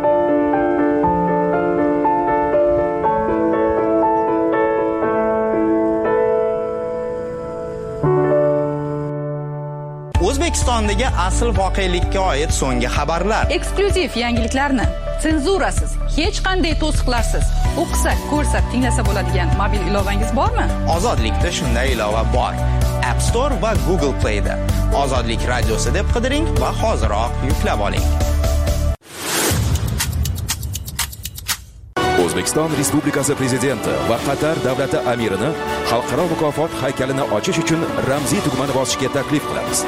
O'zbekistondagi asl voqelikka oid so'nggi xabarlar. Eksklyuziv yangiliklarni senzurasiz, hech qanday to'siqlarsiz o'qisak, ko'rsak, tinglasa bo'ladigan mobil ilovangiz bormi? Ozodlikda shunday ilova bor. App Store va Google Play da Ozodlik radiosi deb qidiring va hoziroq yuklab oling. O'zbekiston Respublikasi Prezidenti va Qatar davlati amirini xalqaro mukofot haykalini ochish uchun ramziy tugmani bosishga taklif qilamiz.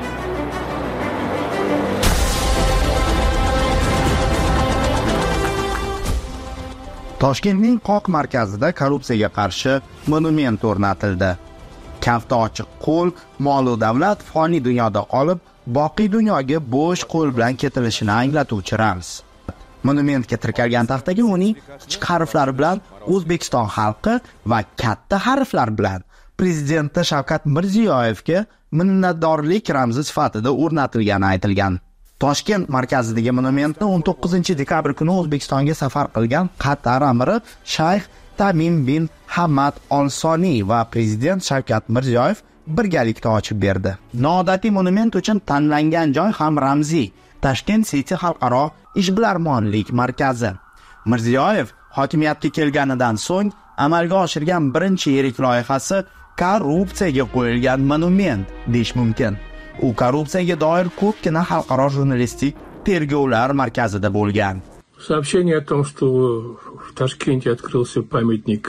Toshkentning qoq markazida korrupsiyaga qarshi monument o'rnatildi. Kafti ochiq qo'l mol va davlat foniy dunyoda qolib, boqiy dunyoga bo'sh qo'l bilan ketilishini anglatuvchi ramz. Monumentga tirkalgan taxtaga uning kichik harflari bilan O'zbekiston xalqi va katta harflar bilan prezidenti Shavkat Mirziyoyevga minnatdorlik ramzi sifatida o'rnatilgani aytilgan. Toshkent markazidagi monumentni 19-dekabr kuni O'zbekistonga safar qilgan Qatar amiri Shayx Tamim bin Hamad Al Soni va prezident Shavkat Mirziyoyev birgalikda ochib berdi. Noodatiy monument uchun tanlangan joy ham ramziy. Tashkent City xalqaro ishbilarmonlik markazi. Mirziyoyev hokimiyatga kelganidan so'ng amalga oshirgan birinchi yirik loyihasi korrupsiyaga qo'yilgan monument deyish mumkin. U korrupsiyaga doir ko'pgina xalqaro jurnalistik tergovlar markazida bo'lgan. Сообщение о том, что в Ташкенте открылся памятник,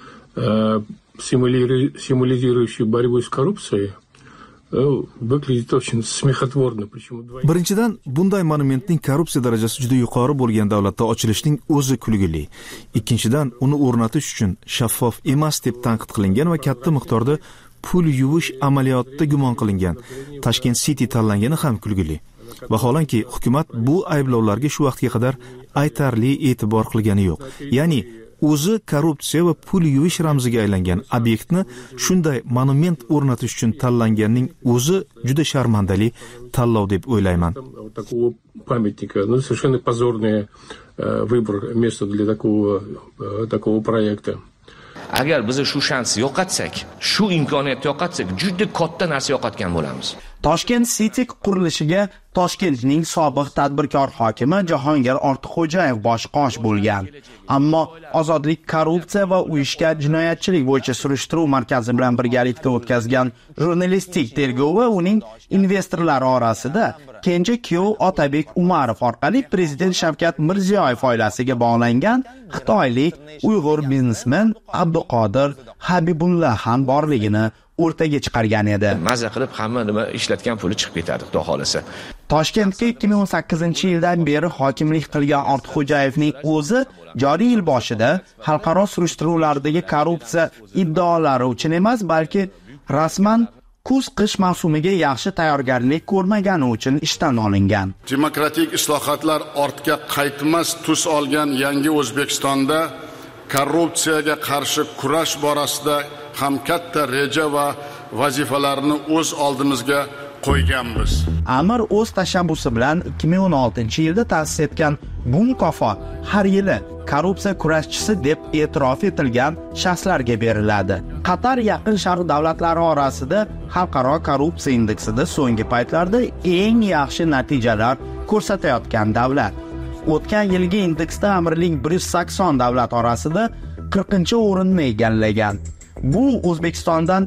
символизирующий борьбу с коррупцией, выглядит очень смехотворно. Birinchidan, bunday monumentning korrupsiya darajasi juda yuqori bo'lgan davlatda ochilishning o'zi kulgili. Ikkinchidan, uni o'rnatish uchun shaffof emas deb tanqid qilingan va katta miqdorda pul yuvish amaliyotida gumon qilingan Tashkent City tanlangani ham kulgili. Vaholanki, hukumat bu ayblovlarga shu vaqtga qadar aytarli e'tibor qilgani yo'q. Ya'ni o'zi korrupsiya va pul yuvish ramziga aylangan obyektni shunday monument o'rnatish uchun tanlanganning o'zi juda sharmandali tanlov deb o'ylayman. Такого памятника, совершенно позорный выбор места для такого проекта. Agar biz shu shansni yo'qotsak, shu imkoniyatni yo'qotsak, juda katta narsa yo'qotgan bo'lamiz. Toshkent City qurilishiga Toshkentning sobiq tadbirkor hokimi Jahongir Ortiqxo'jayev bosh-qosh bo'lgan. Ammo Ozodlik korrupsiya va uyushgan jinoyatchilik bo'yicha surishtiruv markazi bilan birgalikda o'tkazgan jurnalistik tergovi uning investorlari orasida kenja kuyov Otabek Umarov orqali prezident Shavkat Mirziyoyev oilasiga bog'langan xitoylik Uyg'ur biznesmen Abduqodir Habibulla ham borligini o'rtaga chiqargan edi. Maza qilib hamma nima ishlatgan puli chiqib ketadi, xudo xolasa. Toshkentga 2018-yildan beri hokimlik qilgan Ortiqxo'jayevning o'zi joriy yil boshida xalqaro surishtiruvlardagi korrupsiya iddaolari uchun emas, balki rasman kuz-qish mavsumiga yaxshi tayyorgarlik ko'rmagani uchun ishdan olingan. Demokratik islohotlar ortga qaytmas tus olgan yangi O'zbekistonda korrupsiyaga qarshi kurash borasida ham katta reja va vazifalarni o'z oldimizga qo'yganmiz. Amir o'z tashabbusi bilan 2016-yilda ta'sis etgan bu mukofot har yili korrupsiya kurashchisi deb e'tirof etilgan shaxslarga beriladi. Qatar Yaqin Sharq davlatlari orasida xalqaro korrupsiya indeksida so'nggi paytlarda eng yaxshi natijalar ko'rsatayotgan davlat. O'tgan yilgi indeksda Amirlik 180 davlat orasida 40-o'rinni egallagan. Bu O'zbekistondan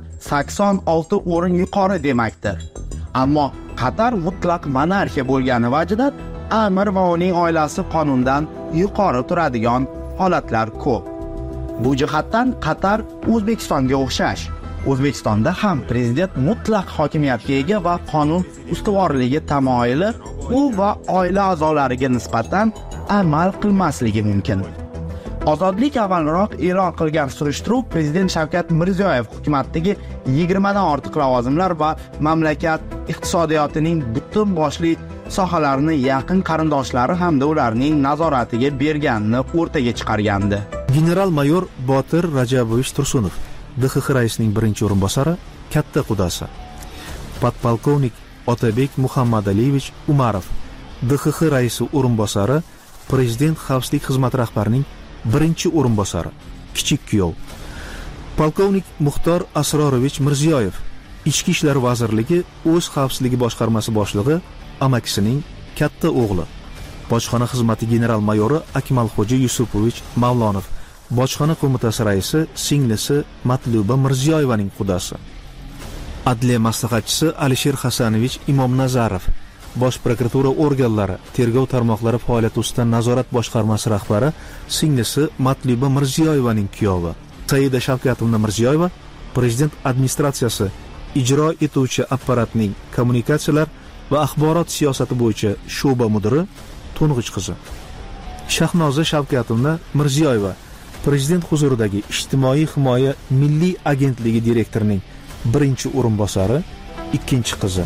86 o'rin yuqori demakdir. Ammo Qatar mutlaq monarxiya bo'lgani vajidan amir va uning oilasi qonundan yuqori turadigan holatlar ko'p. Bu jihatdan Qatar O'zbekistonga o'xshash. O'zbekistonda ham prezident mutlaq hokimiyatga ega va qonun ustuvorligi tamoyili u va oila a'zolariga nisbatan amal qilmasligi mumkin. Ozodlik avvalroq e'lon qilgan surishtiruv prezident Shavkat Mirziyoyev hukumatdagi 20 dan ortiq lavozimlar va mamlakat iqtisodiyotining butun boshli sohalarini yaqin qarindoshlari hamda ularning nazoratiga berganini o'rtaga chiqargandi. General-mayor Botir Rajabovich Tursunov, DXX raisining birinchi o'rinbosari, katta qudasi. Podpolkovnik Otabek Muhammadaliyevich Umarov, DXX raisi o'rinbosari, prezident xavfsizlik xizmati rahbarining birinchi o'rinbosari, kichik kuyov. Polkovnik Muxtor Asrorovich Mirziyoyev, Ichki ishlar vazirligi o'z xavfsizligi boshqarmasi boshlig'i, amakisining katta o'g'li. Bojxona xizmati general-mayori Akmalxo'ja Yusupovich Mavlonov, Bojxona qo'mitasi raisi, singlisi Matluba Mirziyoyevaning qudasi. Adliya maslahatchisi Alisher Hasanovich Imomnazarov, Bosh prokuratura organlari, tergov tarmoqlari faoliyati ustidan nazorat boshqarmasi rahbari, singlisi Matluba Mirziyoyevaning kuyovi. Saida Shavkatovna Mirziyoyeva, prezident administratsiyasi ijro etuvchi apparatning kommunikatsiyalar va axborot siyosati bo'yicha sho'ba mudiri, to'ng'ich qizi. Shahnoza Shavkatovna Mirziyoyeva, prezident huzuridagi ijtimoiy himoya milliy agentligi direktorining birinchi o'rinbosari, ikkinchi qizi.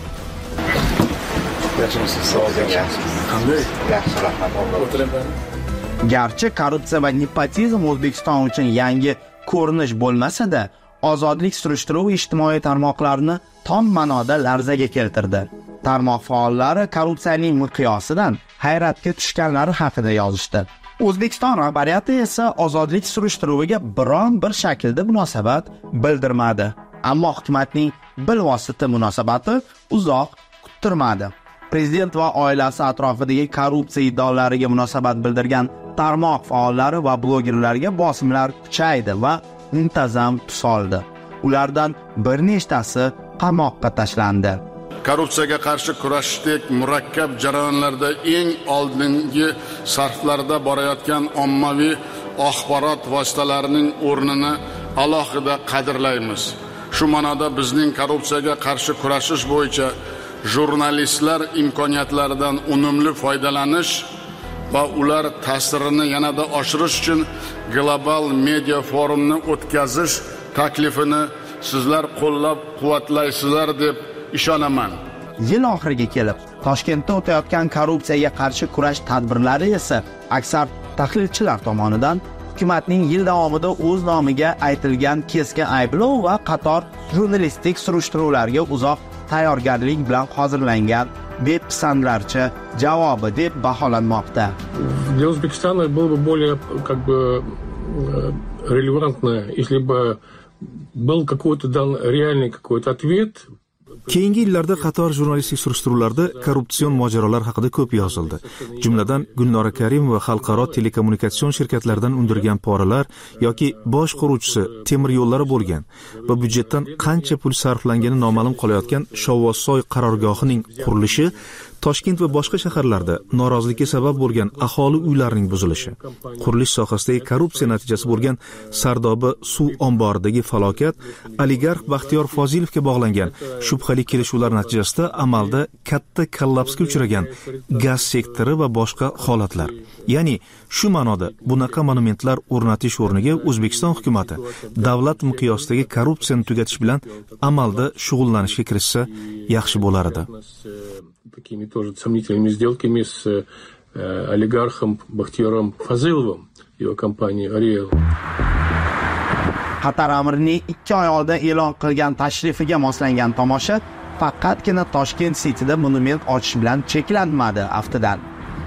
Garchi korrupsiya va nepotizm O'zbekiston uchun yangi ko'rinish bo'lmasa-da, ozodlik surishtiruv ijtimoiy tarmoqlarni tom ma'noda larzaga keltirdi. Tarmoq faollari korrupsiyaning miqyosidan hayratga tushganlari haqida yozishdi. O'zbekiston rahbariyati esa ozodlik surishtiruviga biron bir shaklda munosabat bildirmadi. Ammo hukumatning bilvosita munosabati uzoq kuttirmadi. Prezident va oilasi atrofidagi korrupsiya iddaolariga munosabat bildirgan tarmoq faollari va blogerlarga bosimlar kuchaydi va muntazam tus oldi. Ulardan bir nechtasi qamoqqa tashlandi. Korrupsiyaga qarshi kurashdek murakkab jarayonlarda eng oldingi sarflarda borayotgan ommaviy axborot vositalarining o'rnini alohida qadrlaymiz. Shu ma'noda bizning korrupsiyaga qarshi kurashish bo'yicha jurnalistlar imkoniyatlaridan unumli foydalanish va ular ta'sirini yanada oshirish uchun global media forumni o'tkazish taklifini sizlar qo'llab-quvvatlaysizlar deb ishonaman. Yil oxiriga kelib, Toshkentda o'tayotgan korrupsiyaga qarshi kurash tadbirlari esa aksar tahlilchilar tomonidan hukumatning yil davomida o'z nomiga aytilgan keskin ayblov va qator jurnalistik surishtiruvlarga uzoq tayyorgarlik bilan hozirlangan bepisandlarcha javobi deb baholanmoqda. Для Узбекистана было бы более релевантно, если бы был какой-то дан реальный какой-то ответ. Keyingi yillarda qator jurnalistik surishtiruvlarda korrupsion mojarolar haqida ko'p yozildi. Jumladan Gulnora Karimova xalqaro telekommunikatsion shirkatlaridan undirgan poralar yoki bosh quruvchisi temir yo'llari bo'lgan va byudjetdan qancha pul sarflangani noma'lum qolayotgan Shovvozsoy qarorgohining qurilishi, Toshkent va boshqa shaharlarda norozilikka sabab bo'lgan aholi uylarining buzilishi, qurilish sohasidagi korrupsiya natijasi bo'lgan Sardoba suv omboridagi falokat, oligarx Baxtiyor Fozilovga bog'langan shubhali kelishuvlar natijasida amalda katta kollapsga uchragan gaz sektori va boshqa holatlar. Ya'ni shu ma'noda bunaqa monumentlar o'rnatish o'rniga O'zbekiston hukumatı davlat miqyosidagi korrupsiyani tugatish bilan amalda shug'ullanishga kirishsa yaxshi bo'lar edi. Такими тоже сомнительными сделками с олигархом Бахтиyorом Fazilовым, его компанией Ariel. Qatar amirining 2 oy oldin e'lon qilgan tashrifiga moslangan tomosha faqatgina Toshkent City'da monument ochish bilan cheklanmadi aftidan.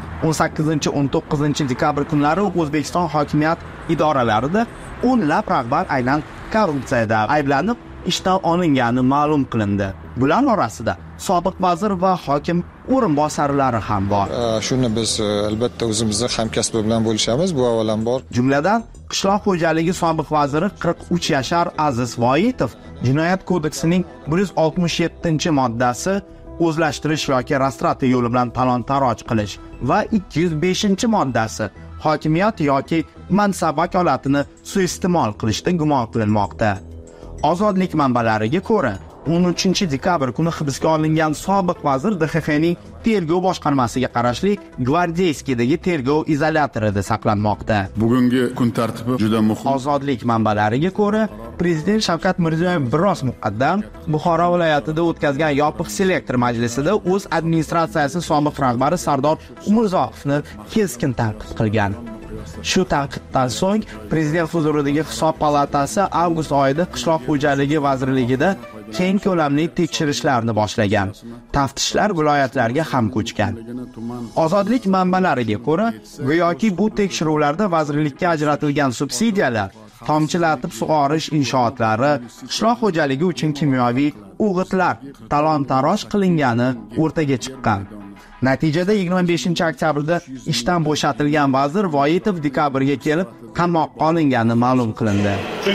18-19 dekabr kunlari O'zbekiston hokimiyat idoralarida o'nlab rahbar aynan korrupsiyada ayblanib ishdan olingani ma'lum qilindi. Bular orasida sobiq vazir va hokim o'rinbosarlari ham bor. Shuni biz albatta o'zimizning hamkasbi bilan bo'lishamiz, bu avvalambor. Jumladan qishloq xo'jaligi sobiq vaziri 43 yashar Aziz Voitov Jinoyat kodeksining 167-moddasi o'zlashtirish yoki rastrata yo'li bilan talon-taroj qilish va 205-moddasi hokimiyat yoki mansab vakolatini suiiste'mol qilishda gumon qilinmoqda. Ozodlik manbalariga ko'ra 13 dekabr kuni hibsga olingan sobiq vazir DXXning tergov boshqarmasiga qarashli Gvardeyskiydagi tergov izolyatorida saqlanmoqda. Bugungi kun tartibi juda muhim. Ozodlik manbalariga ko'ra, Prezident Shavkat Mirziyoyev biroz muqaddam Buxoro viloyatida o'tkazgan yopiq selektor majlisida o'z administratsiyasi sobiq rahbari Sardor Umurzoqovni keskin tanqid qilgan. Shu tanqiddan so'ng Prezident huzuridagi Hisob palatasi avgust oyida Qishloq xo'jaligi vazirligida keng ko'lamli tekshirishlarni boshlagan. Taftishlar viloyatlarga ham ko'chgan. Ozodlik manbalariga ko'ra, go'yoki bu tekshiruvlarda vazirlikka ajratilgan subsidiyalar, tomchilatib sug'orish inshootlari, qishloq xo'jaligi uchun kimyoviy o'g'itlar talon-taroj qilingani o'rtaga chiqqan. Natijada 25-oktyabrda ishdan bo'shatilgan vazir Voitov dekabrga kelib qamoqqa olingani ma'lum qilindi.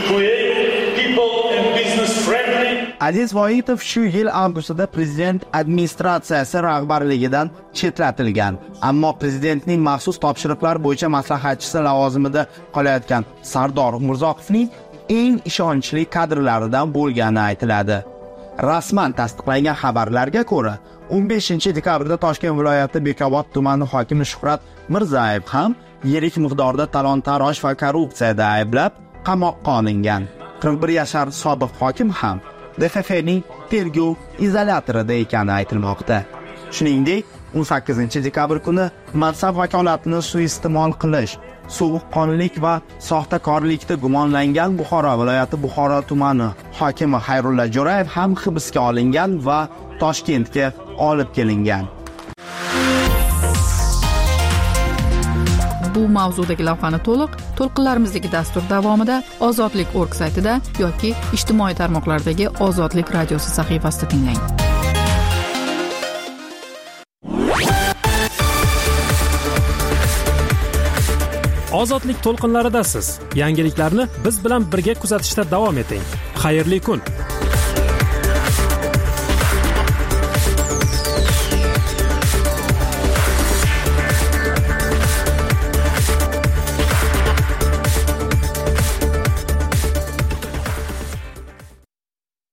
Aziz Voitov shu yil avgustida prezident administratsiyasi rahbarligidan chetlatilgan, ammo prezidentning maxsus topshiriqlar bo'yicha maslahatchisi lavozimida qolayotgan Sardor Umurzoqovning eng ishonchli kadrlaridan bo'lgani aytiladi. Rasman tasdiqlangan xabarlarga ko'ra, 15-dekabrda Toshkent viloyati Bekobod tumani hokimi Shuhrat Mirzayev ham yirik miqdorda talon-taroj va korrupsiyada ayblab qamoqqa olingan. 41 yashar sobiq hokim ham DXXning tergov izolyatorida ekani aytilmoqda. Shuningdek, 18-dekabr kuni mansab vakolatini suiiste'mol qilish sovuqqonlik va soxtakorlikda gumonlangan Buxoro viloyati Buxoro tumani hokimi Xayrulla Jo'rayev ham hibsga olingan va Toshkentga olib kelingan. Bu mavzudagi lavhani to'lqinlarimizdagi dastur davomida Ozodlik.org saytida yoki ijtimoiy tarmoqlardagi Ozodlik radiosi sahifasida tinglang. Ozodlik to'lqinlaridasiz. Yangiliklarni biz bilan birga kuzatishda davom eting. Xayrli kun.